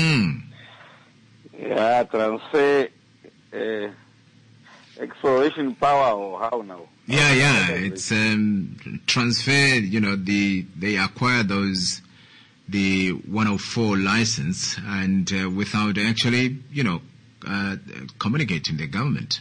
Yeah, transfer exploration power or how now? Yeah. It's transfer. They acquire the 104 license, and without actually, communicating the government.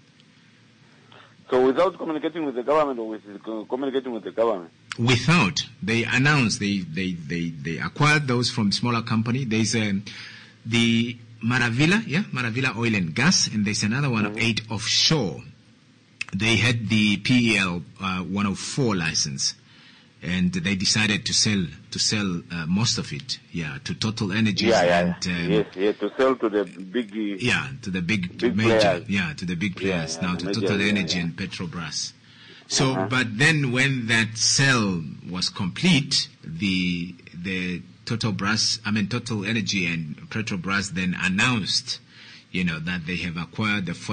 So without communicating with the government, or with communicating with the government? Without. They announced they acquired those from smaller company. There's the Maravilla Oil and Gas, and there's another one, 8 Offshore. They had the PEL 104 license, and they decided to sell most of it, to Total Energies. Yes, to sell to the big. To the big major. Players. To the big players now, to Total Energy and Petrobras. So, but then when that sale was complete, the Total Energy and Petrobras then announced, that they have acquired the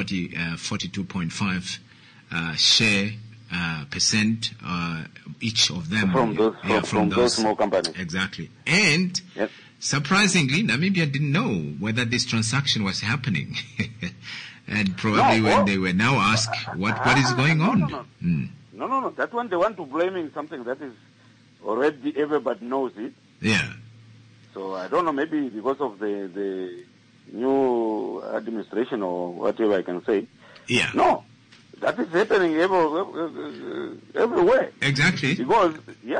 42.5 share percent each of them from those small companies. Exactly. And surprisingly, Namibia didn't know whether this transaction was happening. And probably when they were now asked what is going on. No. That one they want to blaming something that is already everybody knows it. Yeah. So I don't know, maybe because of the new administration or whatever I can say. Yeah. No. That is happening everywhere. Exactly. Because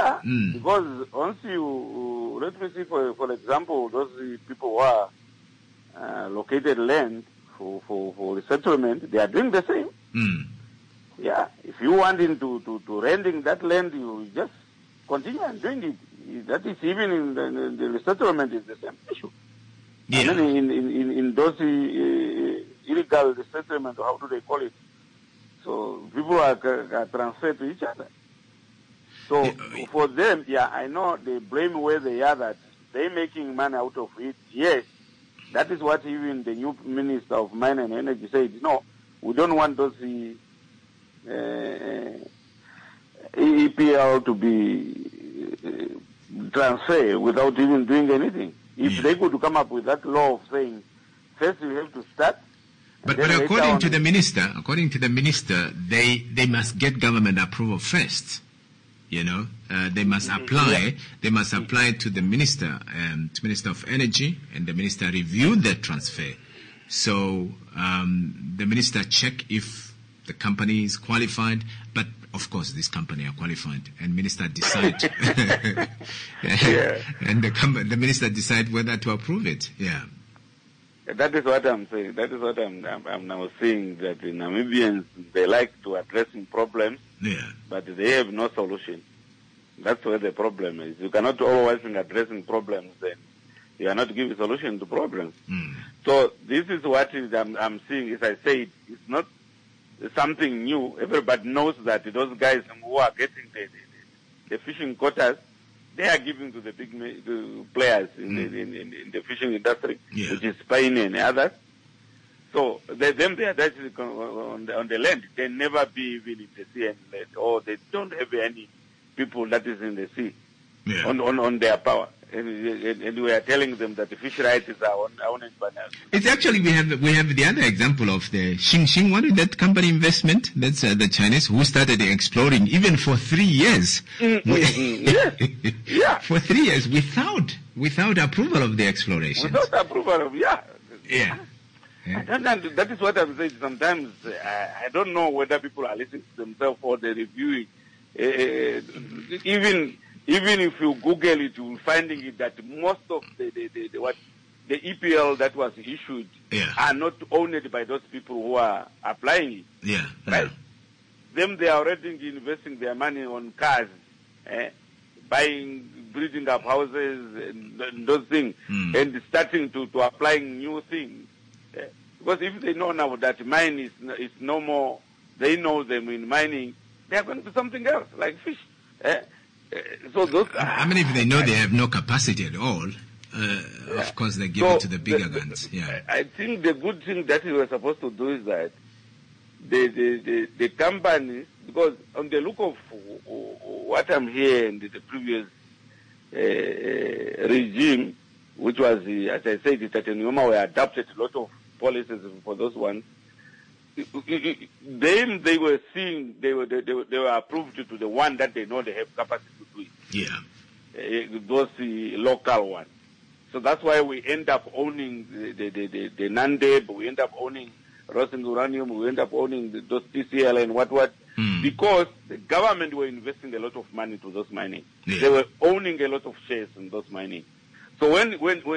once you, let me see, for example, those people who are located land for resettlement, they are doing the same. Yeah. If you want to renting that land, you just continue and doing it. That is even in the resettlement is the same issue. Yeah. I mean, in those illegal resettlement, how do they call it? So people are transferred to each other. So for them, I know they blame where they are, that they're making money out of it. Yes, that is what even the new Minister of Mine and Energy said. No, we don't want those EPL to be transferred without even doing anything. If they could come up with that law of saying, first you have to start. But according to the minister, they must get government approval first. They must apply. They must apply to the minister, of Energy, and the minister review the transfer. So the minister check if the company is qualified. But of course, this company are qualified, and minister decide. And the minister decide whether to approve it. Yeah. That is what I'm saying. That is what I'm now saying, that the Namibians, they like to addressing problems, but they have no solution. That's where the problem is. You cannot always be addressing problems, then you are not giving solution to problems. So this is what I'm seeing. As I said, it's not something new. Everybody knows that those guys who are getting the fishing quotas, they are giving to the big players in the fishing industry, which is Pioneer and others. So they are on the land. They never be even in the sea, or they don't have any people that is in the sea on their power. And we are telling them that the fish rights are owned by us. It's actually, we have the other example of the Xingxing. What is that company investment? That's the Chinese who started exploring even for 3 years. For 3 years without approval of the exploration. Without approval of, That is what I'm saying. Sometimes I don't know whether people are listening to themselves or they're reviewing. Even if you Google it, you will finding it that most of the EPL that was issued are not owned by those people who are applying it. Right? Them, they are already investing their money on cars. building up houses and those things, and starting to applying new things. Because if they know now that mine is no more, they know them in mining, they are going to do something else, like fish. So those. I mean, if they know they have no capacity at all, of course they give it to the bigger guns. Yeah. I think the good thing that we were supposed to do is that the companies, because on the look of what I'm hearing in the previous regime, which was, as I said, that Nyoma were adopted a lot of policies for those ones. Then they were seeing they were approved to the one that they know they have capacity to do it. Yeah. Those local ones. So that's why we end up owning the Nandeb, we end up owning Rosen Uranium, we end up owning those TCL and what. Because the government were investing a lot of money to those mining. Yeah. They were owning a lot of shares in those mining. So when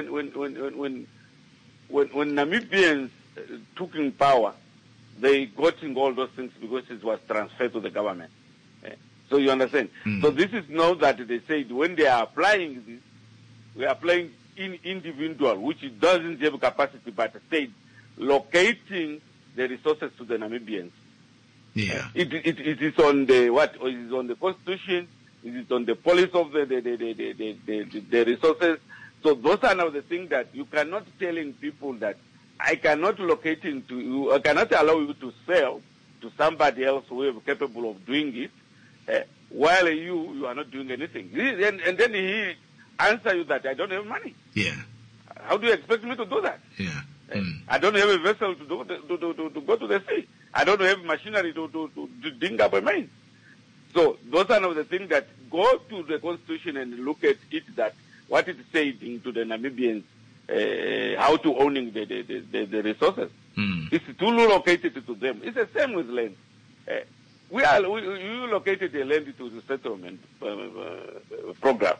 Namibians took in power, they got in all those things because it was transferred to the government. So you understand? So this is now that they said when they are applying this, we are applying in individual, which it doesn't have capacity, but state locating the resources to the Namibians. Yeah. It is on the what? It is on the constitution. It is on the policy of the resources. So those are now the things that you cannot telling people that I cannot locate into you. I cannot allow you to sell to somebody else who is capable of doing it, while you are not doing anything. And then he answer you that I don't have money. Yeah. How do you expect me to do that? Yeah. I don't have a vessel to go to the sea. I don't have machinery to dig up a mine. So those are now the things that go to the constitution and look at it, that what it says to the Namibians, how to owning the resources. It's too located to them. It's the same with land. We located the land to the settlement program.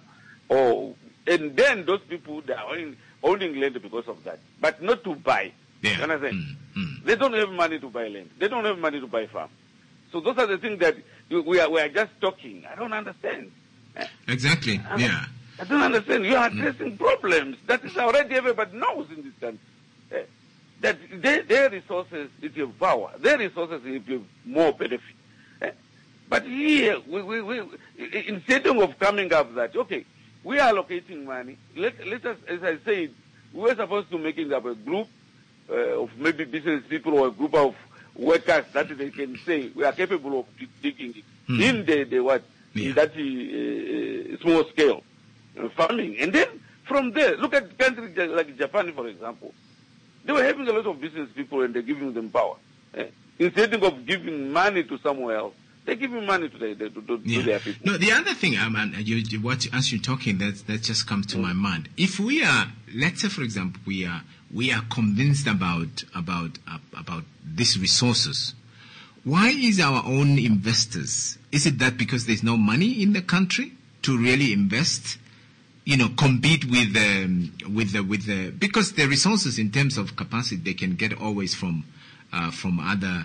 And then those people, they are owning land because of that, but not to buy. Yeah. You understand? They don't have money to buy land. They don't have money to buy farm. So those are the things that we are just talking. I don't understand. Exactly. Yeah. I don't understand. You are addressing problems that is already everybody knows in this country. That their resources, if you have power, their resources, if you have more benefit. But here, we instead of coming up that, okay, we are allocating money. Let us, as I said, we were supposed to making up a group of maybe business people or a group of workers that they can say we are capable of digging it in in that small scale farming. And then from there, look at countries like Japan, for example. They were having a lot of business people and they're giving them power. Instead of giving money to somewhere else, they're giving money to their people. No, the other thing, as you're talking, that just comes to my mind. If we are, let's say, for example, we are convinced about these resources, why is our own investors? Is it that because there's no money in the country to really invest? Compete with the because the resources in terms of capacity they can get always from outside.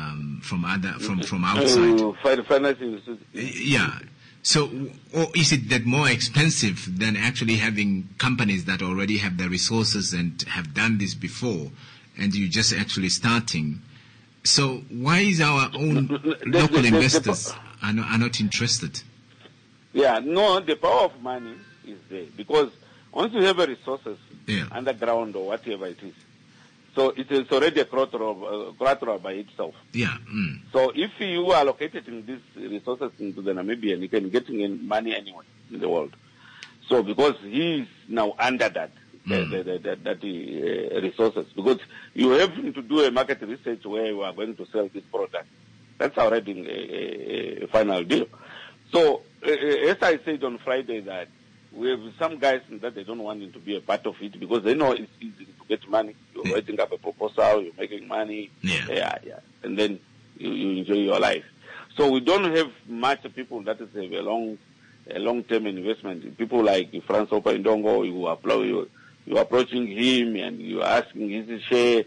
Yeah. So, or is it that more expensive than actually having companies that already have the resources and have done this before, and you just actually starting? So, why is our own local investors are not interested? Yeah, no, the power of money is there because once you have a resources underground or whatever it is, so it is already a collateral by itself. Yeah. So if you are located in these resources into the Namibian, you can get in money anywhere in the world. So because he is now under that resources, because you have to do a market research where you are going to sell this product. That's already a final deal. So as I said on Friday that we have some guys that they don't want to be a part of it because they know it's easy to get money. You're writing up a proposal, you're making money, and then you enjoy your life. So we don't have much people that is a long-term investment. People like Franz Opa Indongo, you are approaching him and you are asking his share,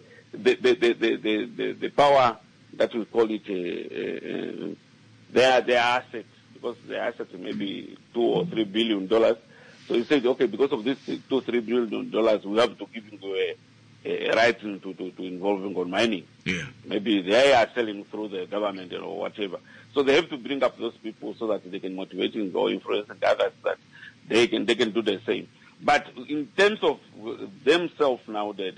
the power that we call it their assets. because the assets may be $2 or $3 billion. So he said, okay, because of this $2 or $3 billion, we have to give him a right to involving on mining. Yeah. Maybe they are selling through the government or whatever. So they have to bring up those people so that they can motivate or influence the others that they can do the same. But in terms of themselves now, the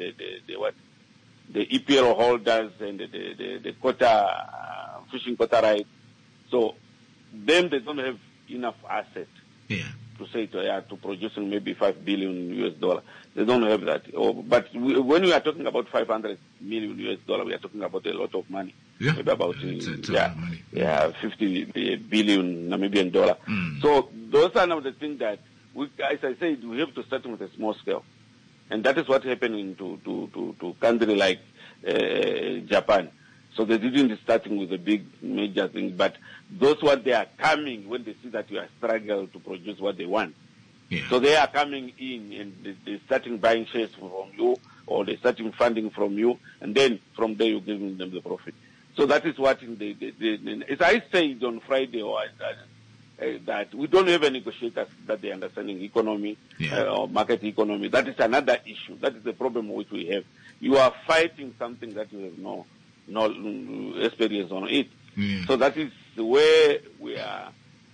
EPL holders and the quota, fishing quota rights, so them, they don't have enough assets. Yeah. To say to producing maybe $5 billion. They don't have that. But when we are talking about $500 million, we are talking about a lot of money. Yeah. Maybe about money. $50 billion Namibian dollar. So those are now the things that as I said, we have to start with a small scale. And that is what happening to country like Japan. So they didn't starting with a big major thing, but those what they are coming when they see that you are struggling to produce what they want. Yeah. So they are coming in and they starting buying shares from you, or they starting funding from you, and then from there you're giving them the profit. So that is what as I said on Friday, that we don't have any negotiators that they understanding economy or market economy. That is another issue. That is the problem which we have. You are fighting something that you have no experience on it. So that is where we are.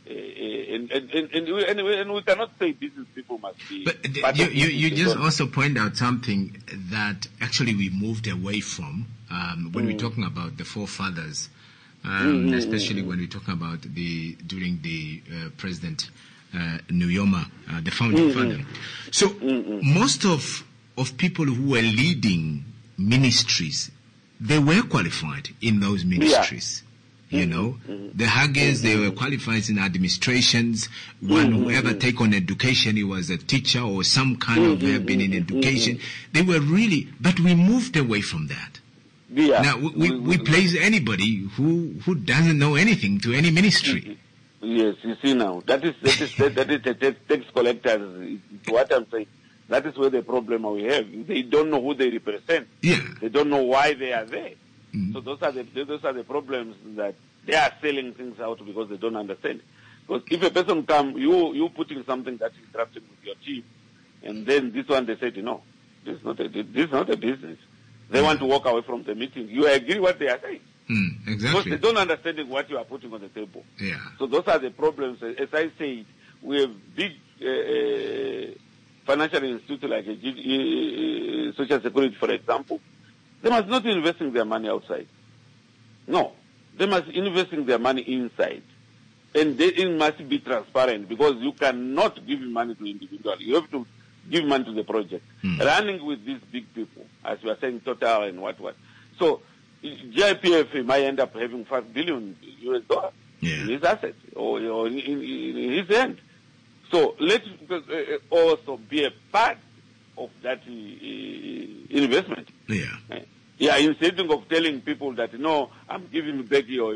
And we cannot say business people must be. But you just also point out something that actually we moved away from when we're talking about the forefathers, especially when we're talking about during the President Nuyoma, the founding father. So most of people who were leading ministries, they were qualified in those ministries. You know, the Haggis, they were qualified in administrations. Whoever take on education, he was a teacher or some kind of have been in education. They were really, but we moved away from that. Now, we place anybody who doesn't know anything to any ministry. Yes, you see now, that is the tax collectors, what I'm saying. That is where the problem we have. They don't know who they represent. Yeah. They don't know why they are there. So those are the problems that they are selling things out because they don't understand. Because if a person come, you putting something that's interrupting with your team, and then this one they say, no, this is not a business. They want to walk away from the meeting. You agree what they are saying. Exactly. Because they don't understand what you are putting on the table. Yeah. So those are the problems. As I said, we have big financial institutes like Social Security, for example. They must not be investing their money outside. No. They must invest their money inside. And it must be transparent, because you cannot give money to individuals. You have to give money to the project. Running with these big people, as we are saying, Total and what. So JPF might end up having $5 billion in his assets or in his hand. So let's also be a part of that investment. Instead of telling people that, no, I'm giving back your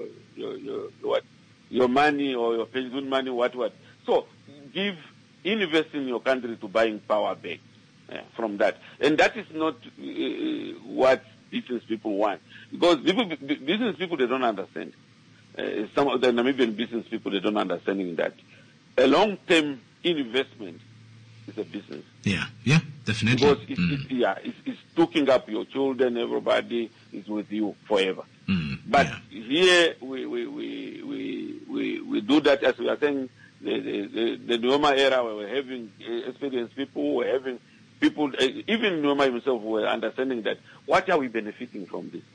money or your pension money, what. So invest in your country to buying power back from that. And that is not what business people want. Because business people, they don't understand. Some of the Namibian business people, they don't understand that a long-term investment is a business. Yeah, definitely. Because it's taking up your children, everybody is with you forever. But here we do that, as we are saying, the Nuyoma era, where we're having experienced people, we're having people, even Nuyoma himself were understanding that, what are we benefiting from this?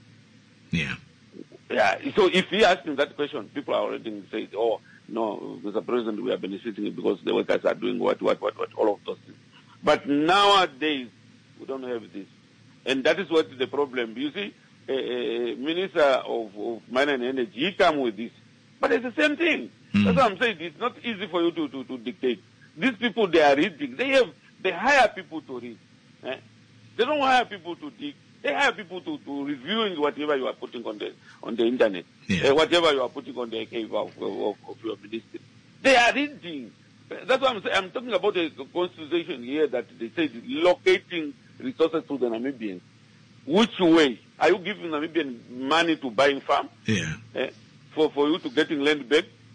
So if he asks him that question, people are already saying, oh, no, Mr. President, we are benefiting because the workers are doing what, all of those things. But nowadays, we don't have this. And that is what the problem. You see, Minister of Mine and Energy, he come with this. But it's the same thing. That's what I'm saying. It's not easy for you to dictate. These people, they are reading. They hire people to read. They don't hire people to dig. They hire people to reviewing whatever you are putting on the internet, whatever you are putting on the archive of your ministry. They are reading. That's what I'm saying. I'm talking about a constitution here that they say locating resources to the Namibians. Which way? Are you giving Namibian money to buying farm? Yeah. For you to getting land back?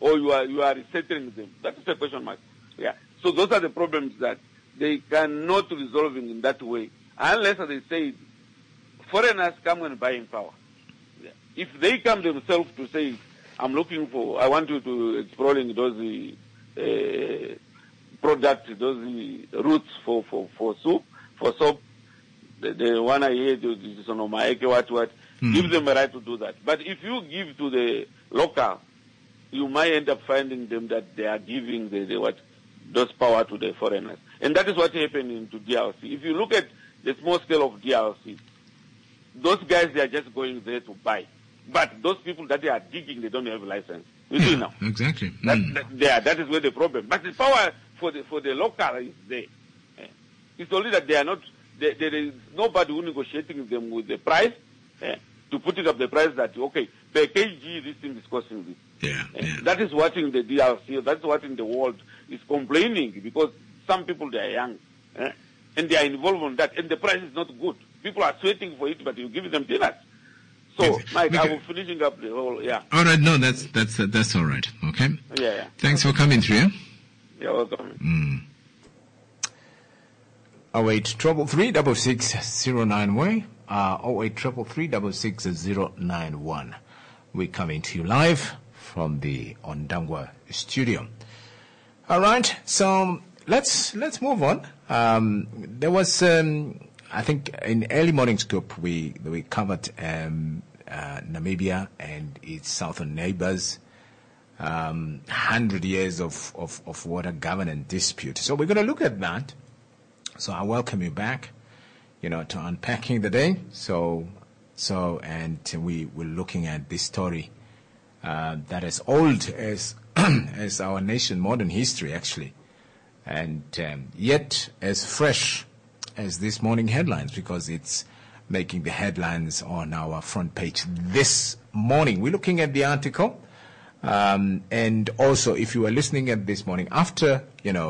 or you are resettling them. That is a question mark. Yeah. So those are the problems that they cannot resolve in that way, unless they say foreigners come and buy in power. Yeah. If they come themselves to say, I want you to exploring those products, those roots for soap, the one I heard is on Omaeke, what. Give them a right to do that. But if you give to the local, you might end up finding them that they are giving those power to the foreigners. And that is what happened into DRC. If you look at the small scale of DRC, those guys, they are just going there to buy. But those people that they are digging, they don't have a license. You see now? Exactly. That is where the problem. But the power for the local is there. It's only that they are not, there is nobody who negotiating them with the price, to put it up the price that, okay, per kg, this thing is costing this. That is what in the DRC, that's what in the world is complaining, because some people, they are young, and they are involved in that, and the price is not good. People are sweating for it, but you give them peanuts. So, Mike, I was finishing up the whole, All right, no, that's all right, okay? Yeah. Thanks for coming through. You're welcome. 0833-66091, 0833-66091. We're coming to you live from the Ondangwa studio. All right, so let's move on. There was, I think, in early morning scoop we covered Namibia and its southern neighbors. 100 years of water governance dispute. So we're going to look at that. So I welcome you back, to Unpacking the Day. And we're looking at this story that is old as as our nation, modern history actually, and yet as fresh as this morning headlines, because it's making the headlines on our front page this morning. We're looking at the article, and also if you are listening at this morning after,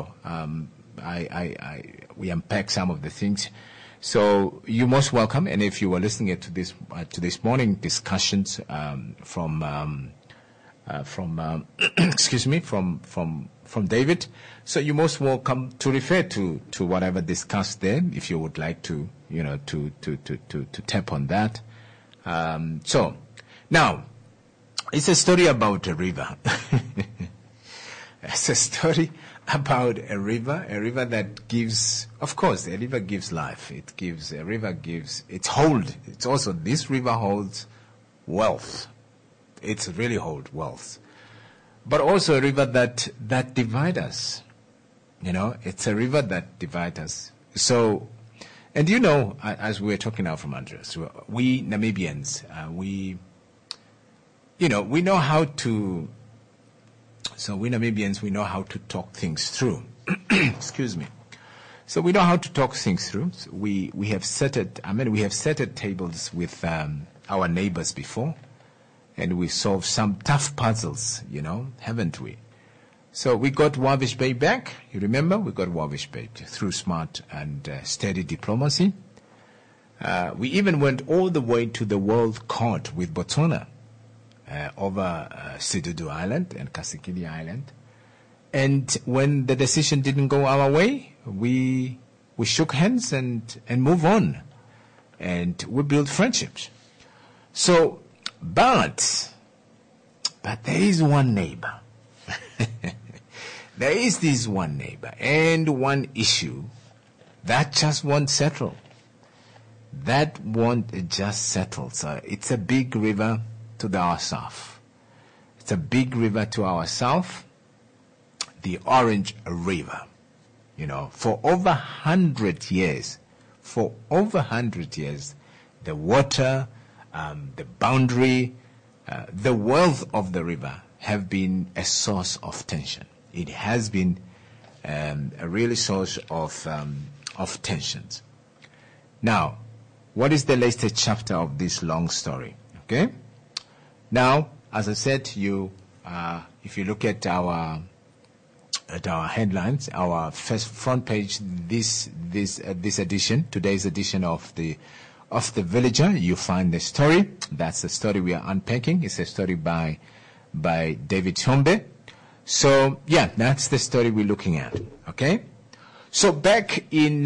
we unpack some of the things. So you're most welcome. And if you were listening to this morning discussions from David, so you're most welcome to refer to whatever discussed there, if you would like to to tap on that. So now it's a story about a river. It's a story about a river that gives, of course, a river gives life. This river holds wealth. It's really hold wealth. But also a river that divides us. It's a river that divides us. So, and as we're talking now from Andres, we Namibians, we know how to. So we Namibians, we know how to talk things through. Excuse me. So we know how to talk things through. So we have settled tables with our neighbors before, and we solved some tough puzzles, haven't we? So we got Wavish Bay back. You remember? We got Wavish Bay through smart and steady diplomacy. We even went all the way to the World Court with Botswana. Over Sidudu Island and Kasikili Island. And when the decision didn't go our way, we shook hands and move on. And we built friendships. So, but there is one neighbor. There is this one neighbor and one issue that just won't settle. That won't just settle. So it's a big river to our south. It's a big river to our south, the Orange River. For over 100 years, the water, the boundary, the wealth of the river have been a source of tension. It has been a really source of tensions. Now, what is the latest chapter of this long story? Okay? Now, as I said to you, if you look at our headlines, our first front page, this edition, today's edition of the Villager, you find the story. That's the story we are unpacking. It's a story by David Hombe. So, yeah, that's the story we're looking at, okay? So back in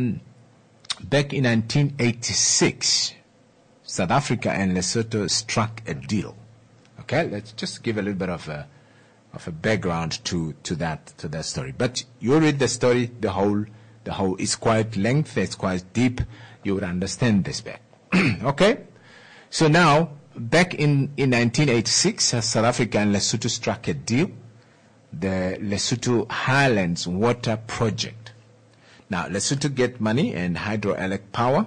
1986, South Africa and Lesotho struck a deal. Okay, let's just give a little bit of a background to that story. But you read the story, the whole is quite lengthy, it's quite deep. You would understand this back. Okay, so now back in 1986, South Africa and Lesotho struck a deal, the Lesotho Highlands Water Project. Now Lesotho get money and electric power,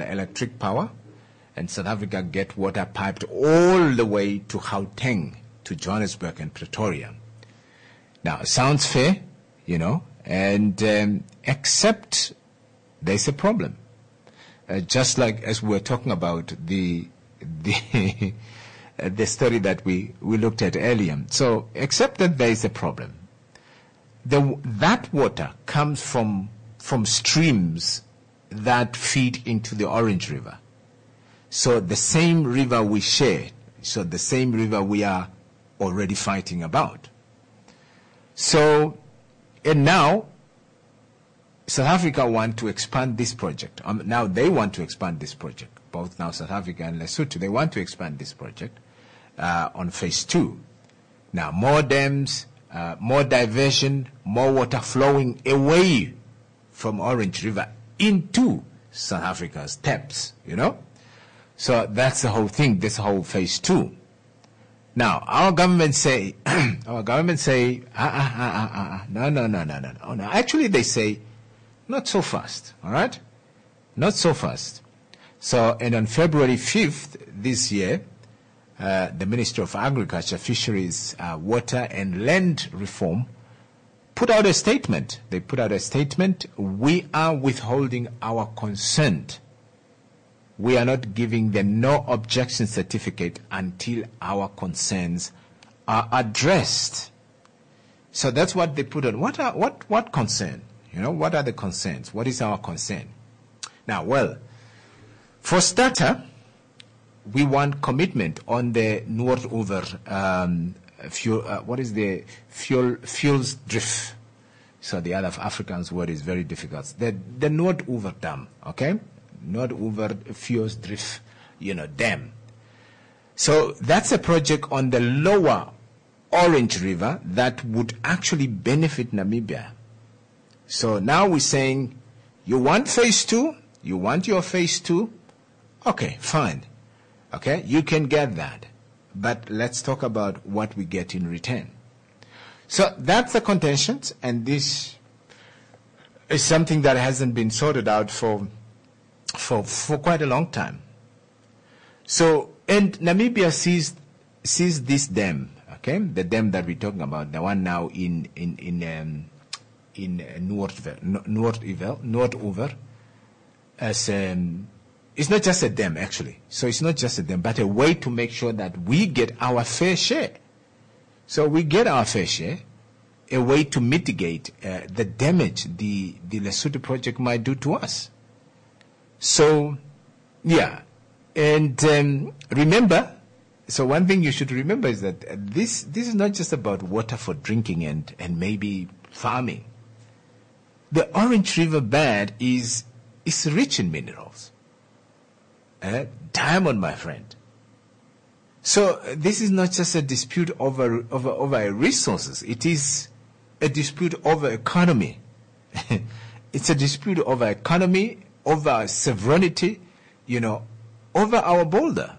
and South Africa get water piped all the way to Gauteng, to Johannesburg and Pretoria. Now, it sounds fair, and except there's a problem. Just like as we were talking about the story that we looked at earlier. So, except that there is a problem. That water comes from streams that feed into the Orange River. So the same river we share, so the same river we are already fighting about. So, and now, South Africa want to expand this project. Now they want to expand this project. Both now South Africa and Lesotho, they want to expand this project on phase 2. Now, more dams, more diversion, more water flowing away from Orange River into South Africa's taps, So that's the whole thing, this whole phase 2. Now, our government say, no. Actually, they say, not so fast, all right? Not so fast. So, and on February 5th this year, the Minister of Agriculture, Fisheries, Water and Land Reform put out a statement. They put out a statement, we are withholding our consent. We are not giving the no objection certificate until our concerns are addressed. So that's what they put on. What concern? What are the concerns? What is our concern? Now, well, for starter, we want commitment on the Noordoever fuels drift. So the other Afrikaans word is very difficult. The Noordoever Dam, okay? Noordoever fuels drift, dam. So that's a project on the lower Orange River that would actually benefit Namibia. So now we're saying, you want phase 2? You want your phase 2? Okay, fine. Okay, you can get that. But let's talk about what we get in return. So that's the contentions, and this is something that hasn't been sorted out for quite a long time. So, and Namibia sees this dam, okay, the dam that we're talking about, the one now in Noordoever, as it's not just a dam actually. So it's not just a dam, but a way to make sure that we get our fair share. So we get our fair share, a way to mitigate the damage the Lesotho project might do to us. So, yeah, and remember, so one thing you should remember is that this is not just about water for drinking and maybe farming. The Orange River bed is rich in minerals. Diamond, my friend. So this is not just a dispute over resources. It is a dispute over economy. It's a dispute over economy, over sovereignty, over our border.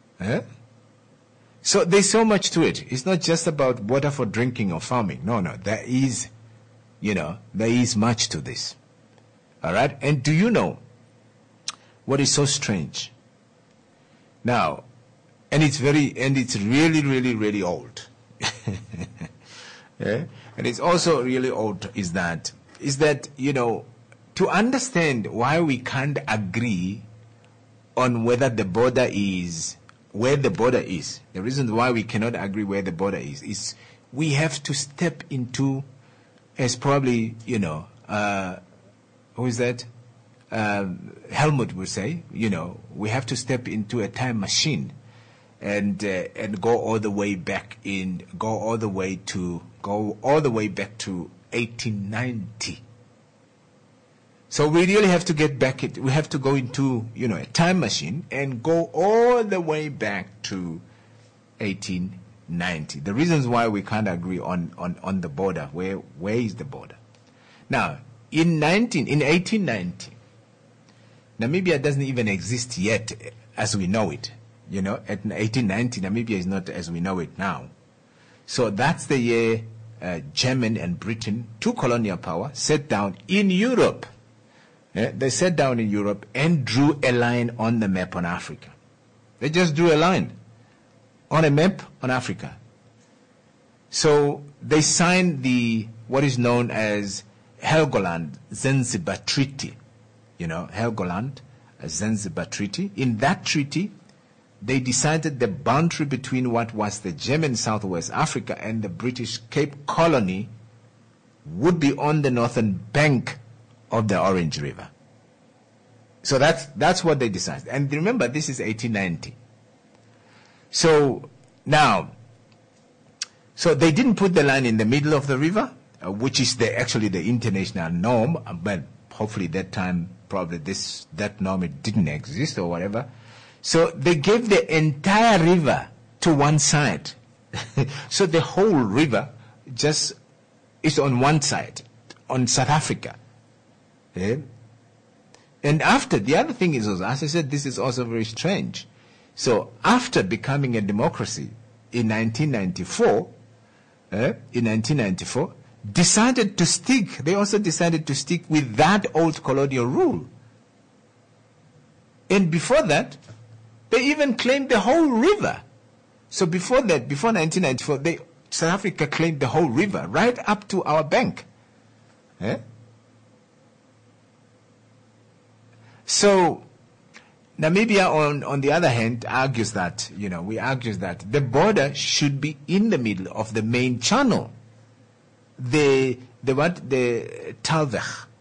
So there's so much to it. It's not just about water for drinking or farming. No, there is much to this. All right? And do you know what is so strange? Now, and it's really, really, really old. Yeah? And it's also really old is that, to understand why we can't agree on whether the border is, where the border is, the reason why we cannot agree where the border is we have to step into, as probably, who is that? Helmut would say, we have to step into a time machine and go all the way back go all the way to go all the way back to 1890. So we really have to get back we have to go into, a time machine and go all the way back to 1890. The reasons why we can't agree on the border, where is the border? Now, in 1890, Namibia doesn't even exist yet as we know it. At 1890, Namibia is not as we know it now. So that's the year German and Britain, two colonial power, sat down in Europe. They sat down in Europe and drew a line on the map on Africa. They just drew a line on a map on Africa. So they signed what is known as Helgoland-Zanzibar Treaty. Helgoland-Zanzibar Treaty. In that treaty, they decided the boundary between what was the German Southwest Africa and the British Cape Colony would be on the northern bank of the Orange River. So that's what they decided. And remember, this is 1890. So they didn't put the line in the middle of the river, which is actually the international norm, but hopefully that time, probably that norm, it didn't exist or whatever. So they gave the entire river to one side. So the whole river just is on one side, on South Africa. And after, the other thing is also, as I said, this is also very strange. So after becoming a democracy in 1994, decided to stick with that old colonial rule. And before that, they even claimed the whole river. So before 1994, South Africa claimed the whole river, right up to our bank. So Namibia, on the other hand, argues that, the border should be in the middle of the main channel. The Thalweg,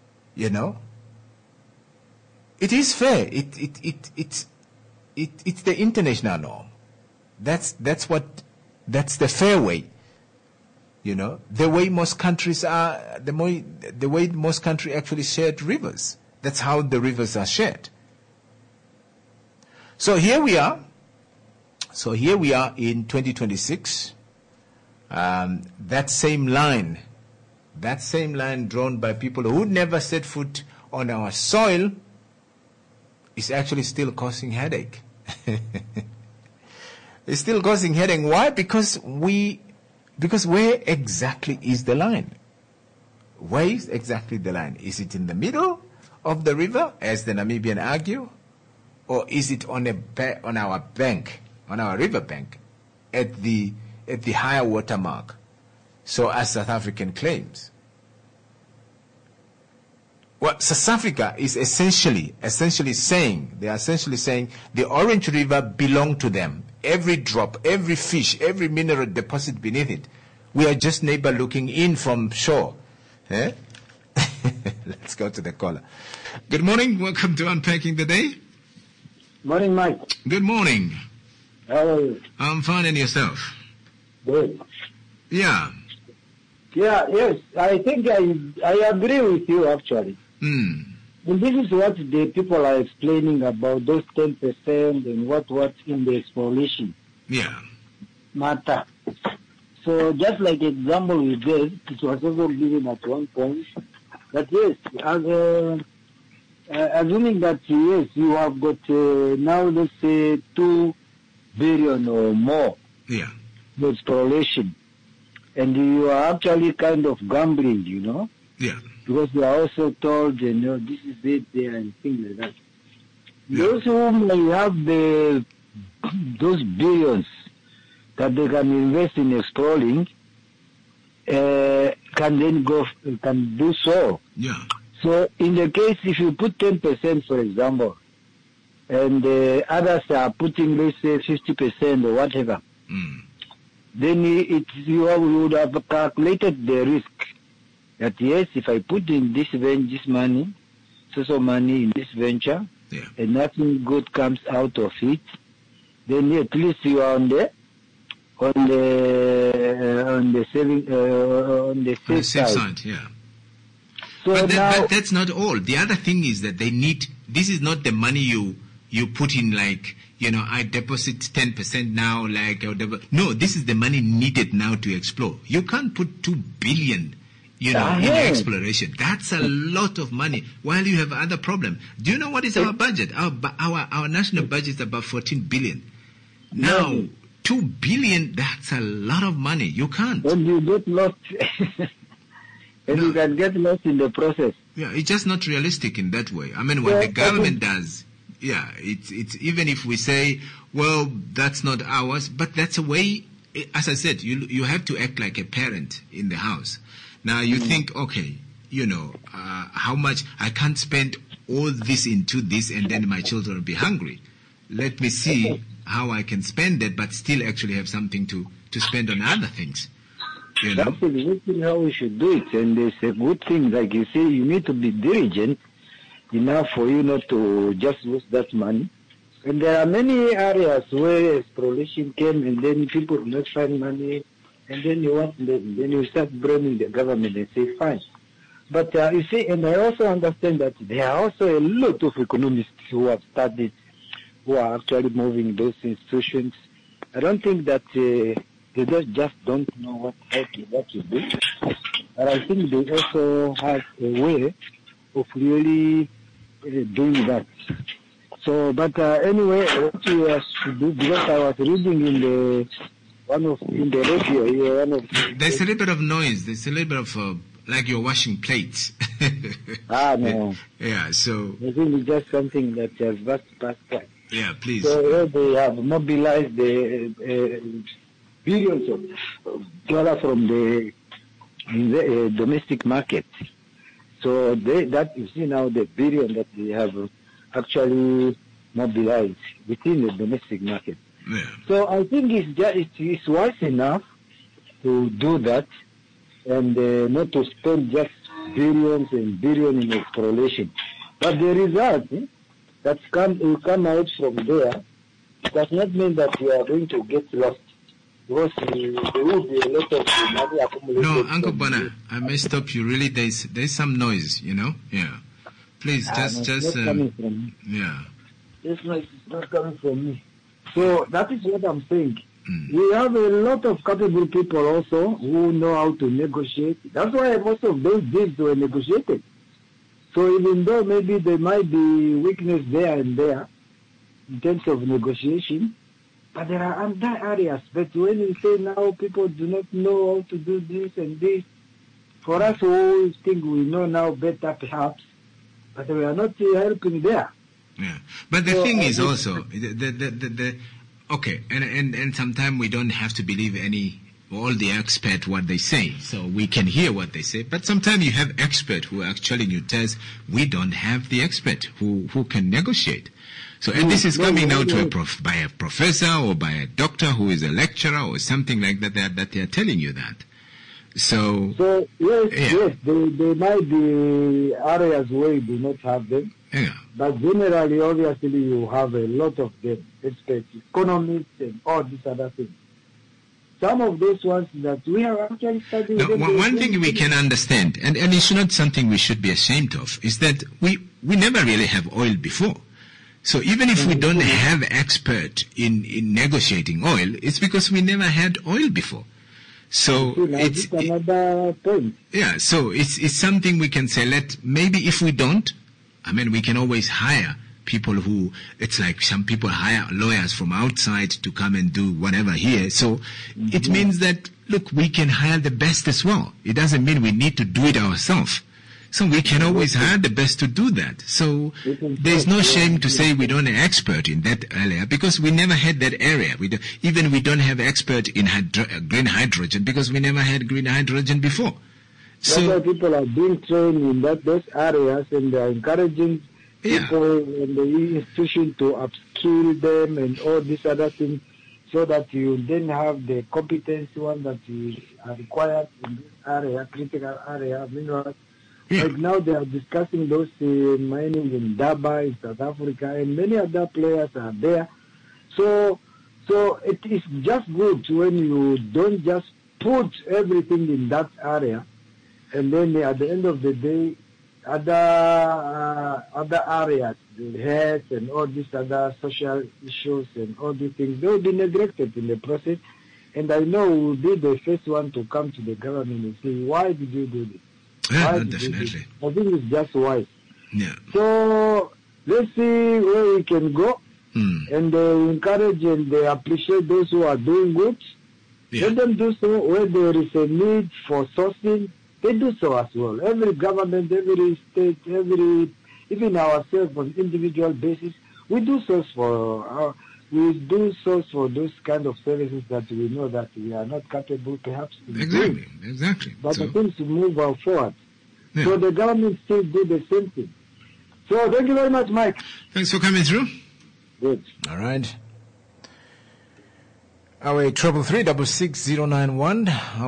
It is fair. It's the international norm. That's the fair way. The way most countries are, the way most countries actually shared rivers. That's how the rivers are shared. So here we are in 2026. That same line drawn by people who never set foot on our soil is actually still causing headache. It's still causing headache. Why? Because where exactly is the line? Where is exactly the line? Is it in the middle of the river, as the Namibian argue, or is it on our bank, on our river bank, at the higher water mark, so as South African claims? Well, South Africa is essentially saying the Orange River belonged to them. Every drop, every fish, every mineral deposit beneath it. We are just neighbor looking in from shore. Let's go to the caller. Good morning. Welcome to Unpacking the Day. Morning, Mike. Good morning. How are you? I'm fine, and yourself? Good. Yeah. Yeah, yes. I think I agree with you, actually. And this is what the people are explaining about those 10% and what's in the exploration. Yeah. Matter. So just like example we gave, it was also given at one point that yes, assuming that yes, you have got now let's say 2 billion or more. Yeah. The exploration, and you are actually kind of gambling, Yeah. Because you are also told, this is it there and things like that. Yeah. Those who may have those billions that they can invest in exploring, can do so. Yeah. So in the case, if you put 10%, for example, and others are putting, let's say, 50% or whatever, then you would have calculated the risk. That yes, if I put in this money, so money in this venture, and nothing good comes out of it, then at least you are on on the safe side. Yeah. So but that's not all. The other thing is that they need. This is not the money you put in, like, I deposit 10% now, like, no, this is the money needed now to explore. You can't put 2 billion, in exploration. That's a lot of money, while you have other problems. Do you know what is our budget? Our national budget is about 14 billion. Now, 2 billion, that's a lot of money. You can't. When you get lost, you can get lost in the process. Yeah, it's just not realistic in that way. I mean, what the government does, it's even if we say, well, that's not ours, but that's a way. As I said, you have to act like a parent in the house. Now you think, okay, how much I can't spend all this into this, and then my children will be hungry. Let me see how I can spend it, but still actually have something to spend on other things. That's exactly how we should do it, and it's a good thing. Like you say, you need to be diligent enough for you not to just lose that money. And there are many areas where exploration came, and then people do not find money, and then then you start blaming the government and say, fine. But you see, and I also understand that there are also a lot of economists who have studied, who are actually moving those institutions. I don't think that they just don't know what to do. And I think they also have a way of really doing that. So, but anyway, what you should do, because I was reading in the radio, there's a little bit of noise. There's a little bit of like you're washing plates. No. Yeah, so I think it's just something that has passed by. Yeah, please. So they have mobilized the billions of dollars from the domestic market. So that you see now the billion that they have actually mobilized within the domestic market. Yeah. So I think it's wise enough to do that, and not to spend just billions and billions in exploration. But the result that will come out from there does not mean that you are going to get lost. Because there will be a lot of money accumulated. No, Uncle Bona, I may stop you. Really, there's some noise, Yeah. Please, just coming from me. Yeah. This noise is not coming from me. So that is what I'm saying. We have a lot of capable people also who know how to negotiate. That's why most of those deals were negotiated. So even though maybe there might be weakness there and there in terms of negotiation, but there are other areas. But when you say now people do not know how to do this and this, for us who think we know now better perhaps, but we are not helping there. Yeah, but the thing is also okay, and sometimes we don't have to believe all the expert what they say, so we can hear what they say. But sometimes you have expert who actually you tell us we don't have the expert who can negotiate. So and this is coming now by a professor or by a doctor who is a lecturer or something like that they are telling you that. So yes, there might be areas where you do not have them. Yeah. But generally, obviously, you have a lot of them, experts, economists, and all these other things. Some of those ones that we have actually studied. Now, one thing we can understand, and it's not something we should be ashamed of, is that we never really have oil before. So even if we don't have expert in negotiating oil, it's because we never had oil before. So it's another point. Yeah, so it's something we can say. Maybe if we don't, we can always hire people who, it's like some people hire lawyers from outside to come and do whatever here. So it means that, look, we can hire the best as well. It doesn't mean we need to do it ourselves. So we can always hire the best to do that. So there's no shame to say we don't have expert in that area because we never had that area. We don't have expert in green hydrogen because we never had green hydrogen before. So people are being trained in those areas, and they are encouraging people in the institution to upskill them and all these other things, so that you then have the competency one that is required in this area, critical area, minerals. Yeah. Like now they are discussing those mining in Durban, in South Africa, and many other players are there. So So it is just good when you don't just put everything in that area, and then at the end of the day, other areas, the health and all these other social issues and all these things, they will be neglected in the process. And I know we'll be the first one to come to the government and say, why did you do this? Yeah, definitely. I think it's just wise. Yeah. So let's see where we can go, and encourage and appreciate those who are doing good. Yeah. Let them do so. Where there is a need for sourcing, they do so as well. Every government, every state, even ourselves on individual basis, we do source for those kind of services that we know that we are not capable perhaps to do. Exactly. But So- the things to move forward. Yeah. So the government still do the same thing. So thank you very much, Mike. Thanks for coming through. Good. All right. 0833-66091.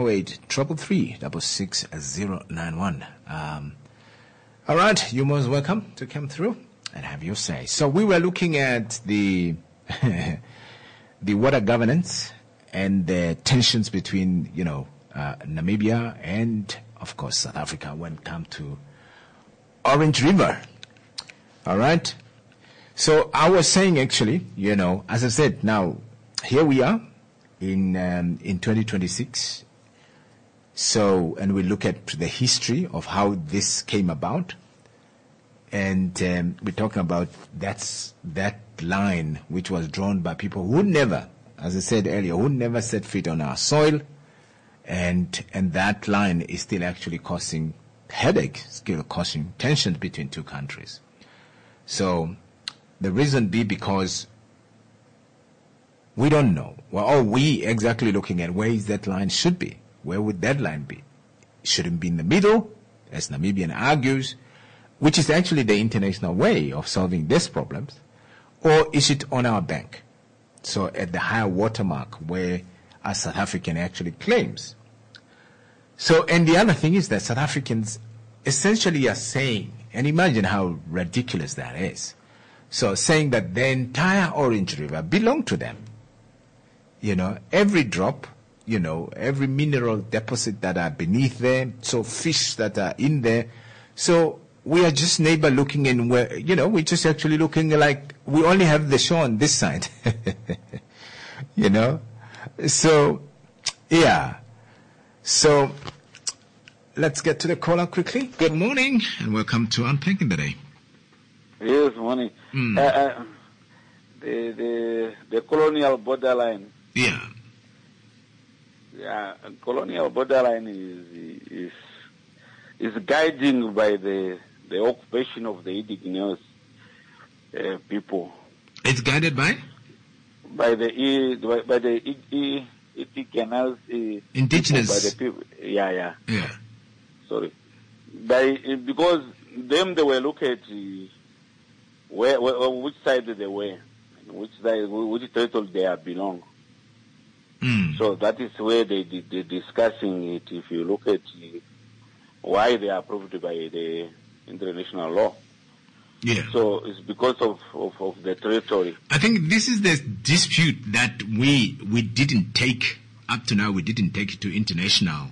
0833-66091. All right, you're most welcome to come through and have your say. So we were looking at the the water governance and the tensions between, Namibia and, of course, South Africa when it comes to Orange River. All right. So I was saying, actually, as I said, now here we are in 2026. So, and we look at the history of how this came about, and we're talking about that line which was drawn by people who never, as I said earlier, who never set foot on our soil, and that line is still actually causing headache, still causing tensions between two countries. So the reason be because we don't know. Well, are we exactly looking at where is that line should be? Where would that line be? Shouldn't be in the middle, as Namibian argues, which is actually the international way of solving these problems, or is it on our bank? So at the higher watermark where a South African actually claims. So, and the other thing is that South Africans essentially are saying, and imagine how ridiculous that is. So saying that the entire Orange River belonged to them. Every drop, every mineral deposit that are beneath there, so fish that are in there. So we are just neighbor looking in where, we're just actually looking like we only have the shore on this side. So, yeah. So let's get to the caller quickly. Good morning and welcome to Unpacking the Day. Yes, morning. The colonial borderline. Yeah. Yeah, colonial borderline is guiding by the occupation of the indigenous people. It's guided by the indigenous. By the people. Yeah. Sorry. Because them they were looking at which side they were, which territory they belong. So that is where they're discussing it. If you look at why they are approved by the international law. Yeah. So it's because of the territory. I think this is the dispute that we didn't take up to now. We didn't take it to international,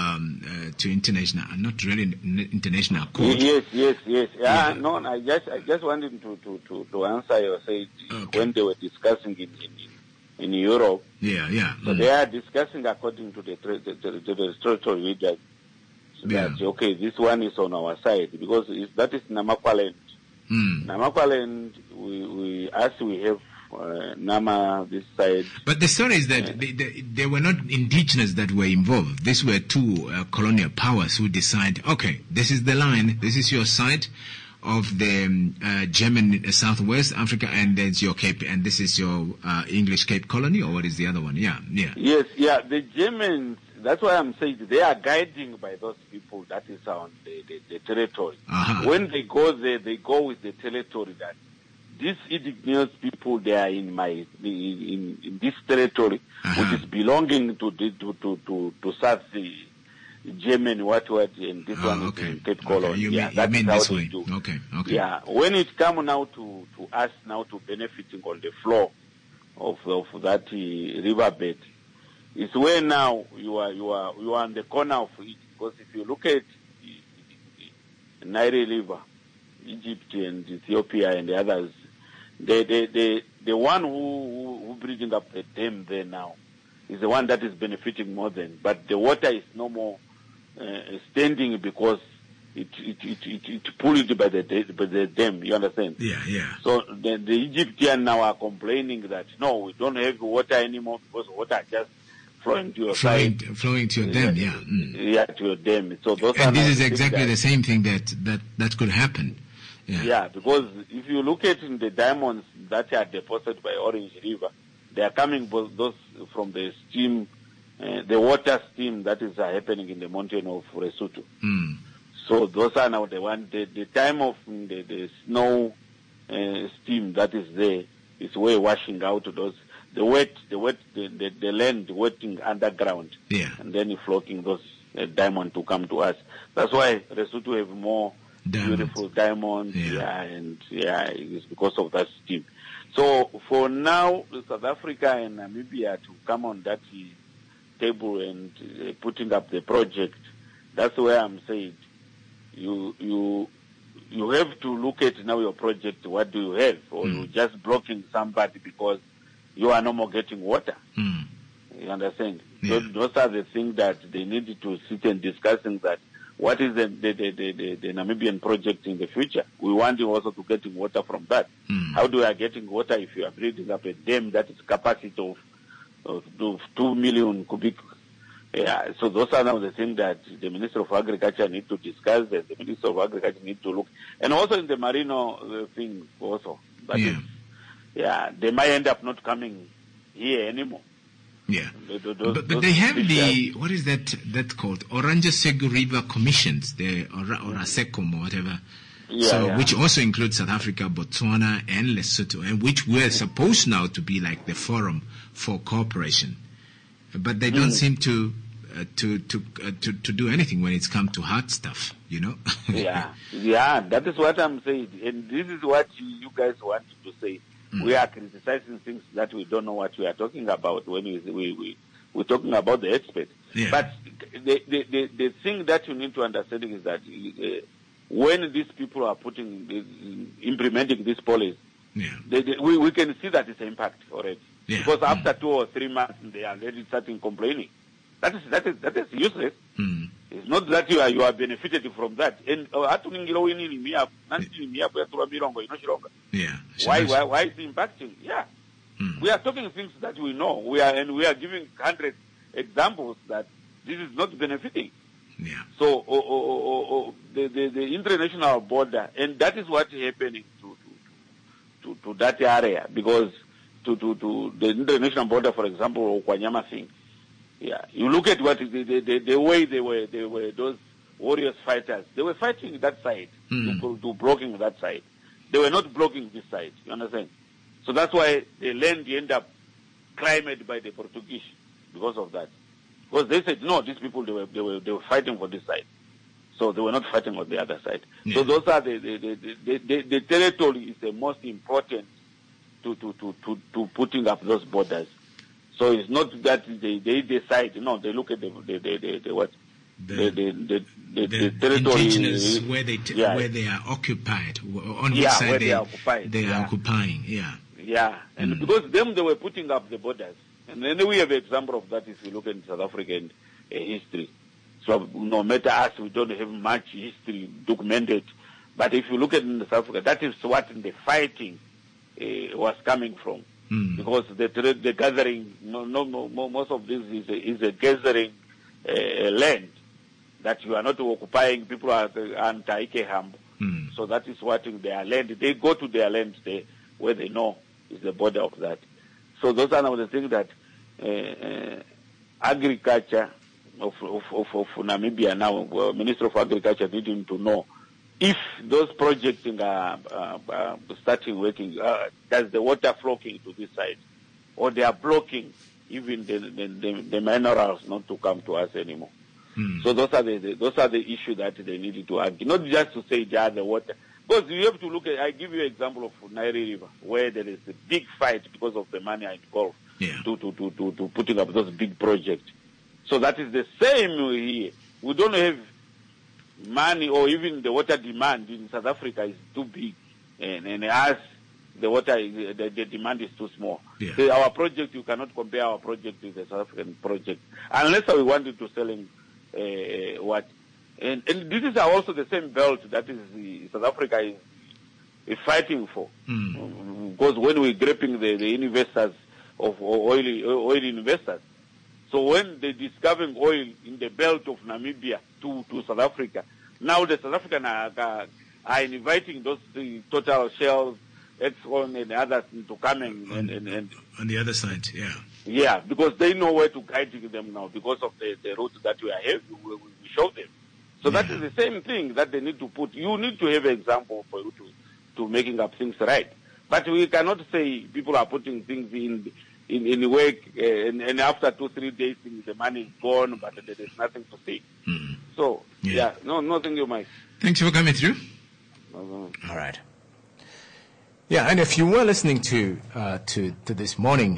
not really international court. Yes. Yeah. No, I just wanted to answer your say when they were discussing in Europe. Yeah. So they are discussing according to the territory leaders. So that, okay, this one is on our side because that is Namakwa land. Namakwa land, we have Nama this side. But the story is that they were not indigenous that were involved. These were two colonial powers who decide, okay, this is the line, this is your side of the German Southwest Africa, and there's your Cape, and this is your English Cape Colony, or what is the other one? Yeah. Yes, the Germans, that's why I'm saying they are guiding by those people that is on the territory. When they go there, they go with the territory that these indigenous people, they are in this territory, which is belonging to South German, what, and this one is in Cape Colony. You that mean is how this they way? do. Okay. Yeah, when it comes now to us now to benefiting on the floor, of that riverbed. It's where now you are on the corner of it, because if you look at Nile River, Egypt and Ethiopia and the others, the one who bridging up the dam there now is the one that is benefiting more than, but the water is no more standing because it pulled by the dam. You understand? Yeah. So the Egyptians now are complaining that no, we don't have water anymore because water just flowing to your side. Flowing to your dam, yeah. Yeah, to your dam. So those and this is exactly the same thing that could happen. Yeah, because if you look at the diamonds that are deposited by Orange River, they are coming those from the steam, the water steam that is happening in the mountain of Lesotho. So those are now the time of the snow steam that is there is way washing out those, the land wetting underground. Yeah. And then flocking those diamonds to come to us. That's why Lesotho have more beautiful diamonds, it's because of that steam. So for now, South Africa and Namibia to come on that table and putting up the project, that's where I'm saying you have to look at now your project. What do you have, or you just blocking somebody because you are no more getting water? You understand? Yeah. Those are the things that they need to sit and discussing that. What is the Namibian project in the future? We want you also to get water from that. How do we are getting water if you are building up a dam that is capacity of 2 million cubic? Yeah, so those are now the things that the Minister of Agriculture need to discuss, and the Minister of Agriculture need to look. And also in the Marino thing also. But they might end up not coming here anymore. Yeah, but they have what is that called? Oranjezebe River Commissions, the Orasecom or whatever. Which also includes South Africa, Botswana, and Lesotho, and which were supposed now to be like the forum for cooperation, but they don't seem to do anything when it's come to hard stuff, you know. That is what I'm saying, and this is what you guys want to say. We are criticizing things that we don't know what we are talking about when we're talking about the expert. Yeah. But the thing that you need to understand is that when these people are implementing this policy, we can see that it's an impact already. Yeah. Because after 2 or 3 months, they are already starting complaining. That is useless. It's not that you are benefited from that. And why is it impacting? Yeah. We are talking things that we know. We are giving 100 examples that this is not benefiting. Yeah. So the international border, and that is what is happening to that area, because to the international border, for example, Okwanyama thing. Yeah, you look at what the way they were those warriors fighters. They were fighting that side to blocking that side. They were not blocking this side. You understand? So that's why the land ended up claimed by the Portuguese because of that. Because they said no, these people they were fighting for this side, so they were not fighting on the other side. Yeah. So those are the territory is the most important to putting up those borders. So it's not that they decide. No, they look at the territory where they are occupied, on which side they are occupying. Yeah. And because they were putting up the borders, and then we have an example of that if you look at South African history. So no matter us, we don't have much history documented, but if you look at South Africa, that is what the fighting was coming from. Because the gathering, most of this is a gathering land that you are not occupying. People are anti-Ikeham. So that is what in their land. They go to their land where they know is the border of that. So those are now the things that agriculture of Namibia now, Minister of Agriculture needing to know if those projects are starting working, does the water flowing to this side, or they are blocking even the minerals not to come to us anymore. So those are the issues that they needed to argue, not just to say the water, Because you have to look at, I give you an example of Nairi River, where there is a big fight because of the money involved to putting up those big projects. So that is the same here. We don't have money, or even the water demand in South Africa is too big, and as the water, the demand is too small. Yeah. So our project, you cannot compare our project with the South African project, unless we wanted to sell him what. And this is also the same belt that is South Africa is fighting for. Because when we're grabbing the investors of oil investors, so when they're discovering oil in the belt of Namibia to South Africa, now the South African are inviting those Total, Shells, Exxon and others to come and on the other side, yeah. Yeah, because they know where to guide them now because of the route that we are having. We show them. So that is the same thing that they need to put. You need to have an example for you to making up things right. But we cannot say people are putting things in work and after 2-3 days the money is gone, but there is nothing to say. So no, thank you, Mike. Thanks for coming through. All right. Yeah, and if you were listening to this morning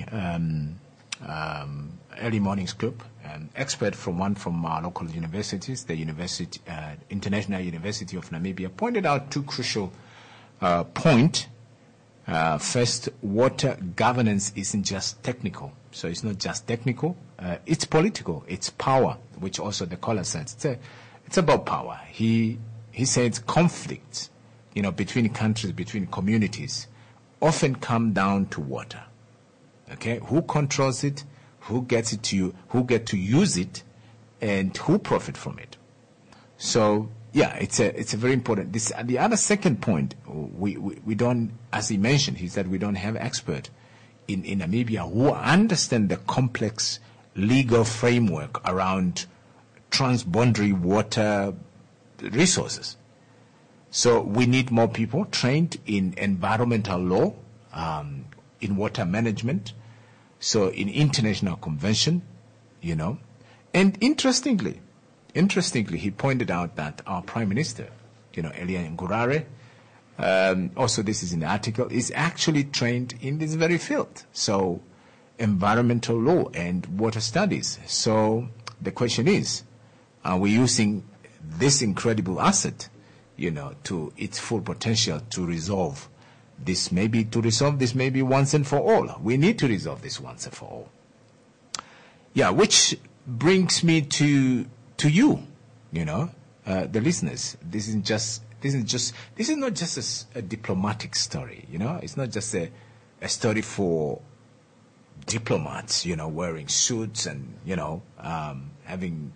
early mornings club, an expert from our local universities, the International University of Namibia, pointed out two crucial points. First, water governance isn't just technical. So it's not just technical, it's political, it's power, which also the caller said. It's about power. He said conflicts, between countries, between communities, often come down to water. Okay, who controls it? Who gets it to you? Who get to use it? And who profit from it? So yeah, it's a very important. The other second point, we don't, as he mentioned, he said we don't have experts in Namibia who understand the complex legal framework around transboundary water resources. So we need more people trained in environmental law, in water management, so in international convention, And interestingly, he pointed out that our Prime Minister, Elia Ngurare, also this is in the article, is actually trained in this very field. So environmental law and water studies. So the question is, are we using this incredible asset, to its full potential to resolve this maybe once and for all? We need to resolve this once and for all. Yeah, which brings me to you, the listeners. This is not just a diplomatic story, It's not just a story for diplomats, wearing suits and, having,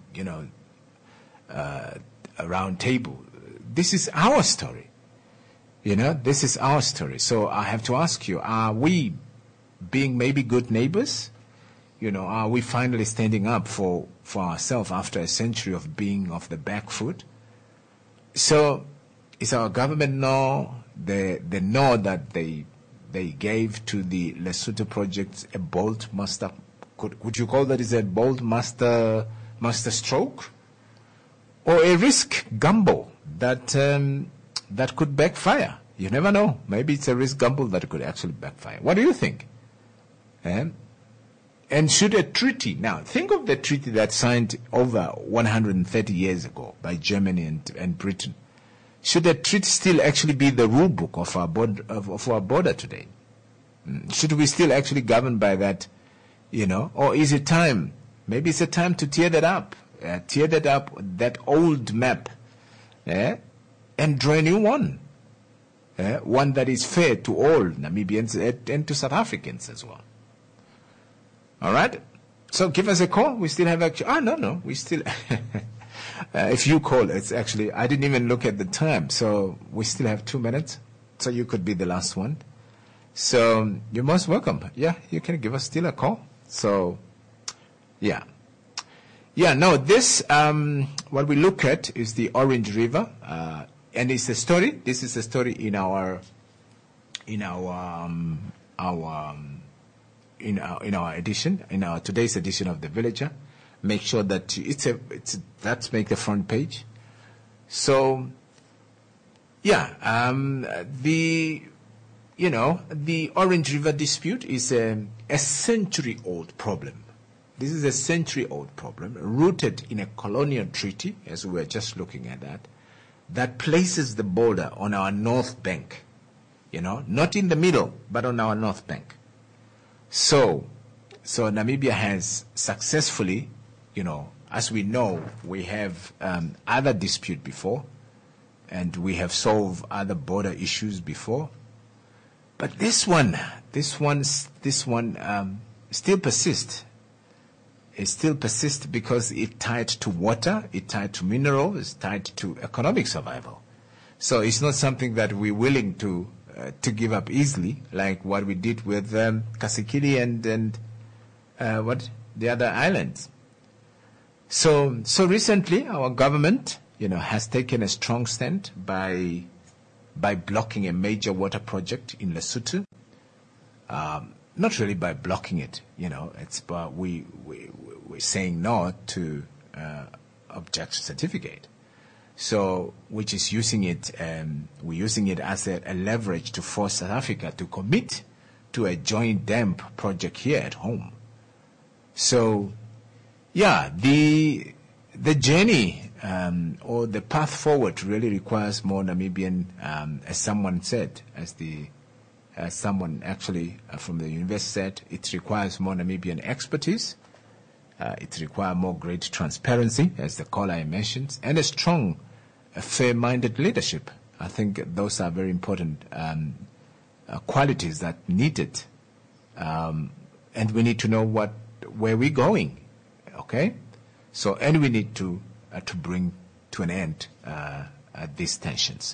a round table. This is our story. This is our story. So I have to ask you, are we being maybe good neighbors? Are we finally standing up for ourselves after a century of being off the back foot? So is our government the no that they gave to the Lesotho project a bold master? Would you call that is a bold master stroke? Or a risk gamble that could backfire? You never know. Maybe it's a risk gamble that could actually backfire. What do you think? And should a treaty, now think of the treaty that signed over 130 years ago by Germany and Britain. Should a treaty still actually be the rule book of our border today? Should we still actually govern by that, or is it time? Maybe it's a time to tear that up, that old map, and draw a new one. One that is fair to all Namibians and to South Africans as well. All right? So give us a call. We still have we still, if you call, it's actually, I didn't even look at the time. So we still have 2 minutes. So you could be the last one. So you're most welcome. Yeah, you can give us still a call. So, yeah. Yeah, no, this, what we look at is the Orange River, and it's a story. This is a story in our edition, in our today's edition of The Villager. Make sure that let's make the front page. So, the Orange River dispute is a century-old problem. This is a century-old problem rooted in a colonial treaty, as we were just looking at that places the border on our north bank, not in the middle, but on our north bank. So Namibia has successfully, as we know, we have other dispute before, and we have solved other border issues before. But this one still persists. It still persists because it's tied to water, it's tied to mineral, it's tied to economic survival. So it's not something that we're willing to give up easily, like what we did with Kasikili and the other islands. So recently, our government, has taken a strong stand by blocking a major water project in Lesotho. Not really by blocking it, it's but we're saying no to objection certificate. So, which is using it, we're using it as a leverage to force South Africa to commit to a joint dam project here at home. So, the journey or the path forward really requires more Namibian, as someone said, as someone actually from the university said, it requires more Namibian expertise. It requires more great transparency, as the caller mentioned, and a strong, fair-minded leadership. I think those are very important qualities that needed. And we need to know where we're going. Okay? So, and we need to bring to an end these tensions.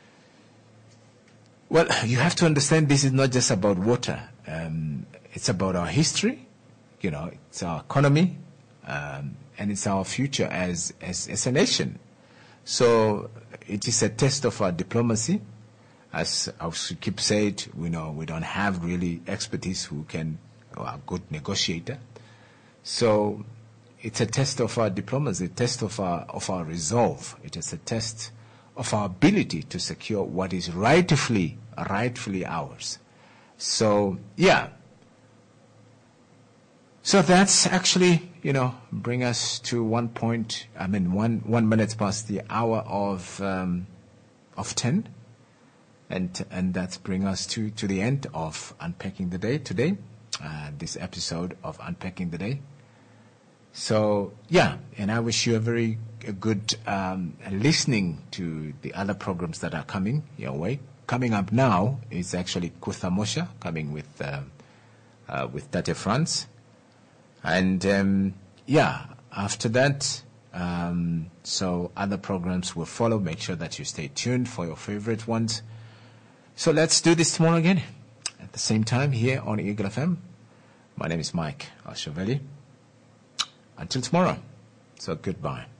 Well, you have to understand this is not just about water. It's about our history, it's our economy, and it's our future as a nation. So it is a test of our diplomacy. As I keep saying, we don't have really expertise who can, or a good negotiator. So it's a test of our diplomacy, a test of our resolve. It is a test of our ability to secure what is rightfully ours. So, So that's actually, bring us to 1 minute past the hour of 10. And that's bring us to the end of Unpacking the Day today, this episode of Unpacking the Day. So, and I wish you a good listening to the other programs that are coming your way. Coming up now is actually Kuthamosha, coming with Tate France. And, after that, so other programs will follow. Make sure that you stay tuned for your favorite ones. So let's do this tomorrow again at the same time here on Eagle FM. My name is Mike Oshoveli. Until tomorrow. So goodbye.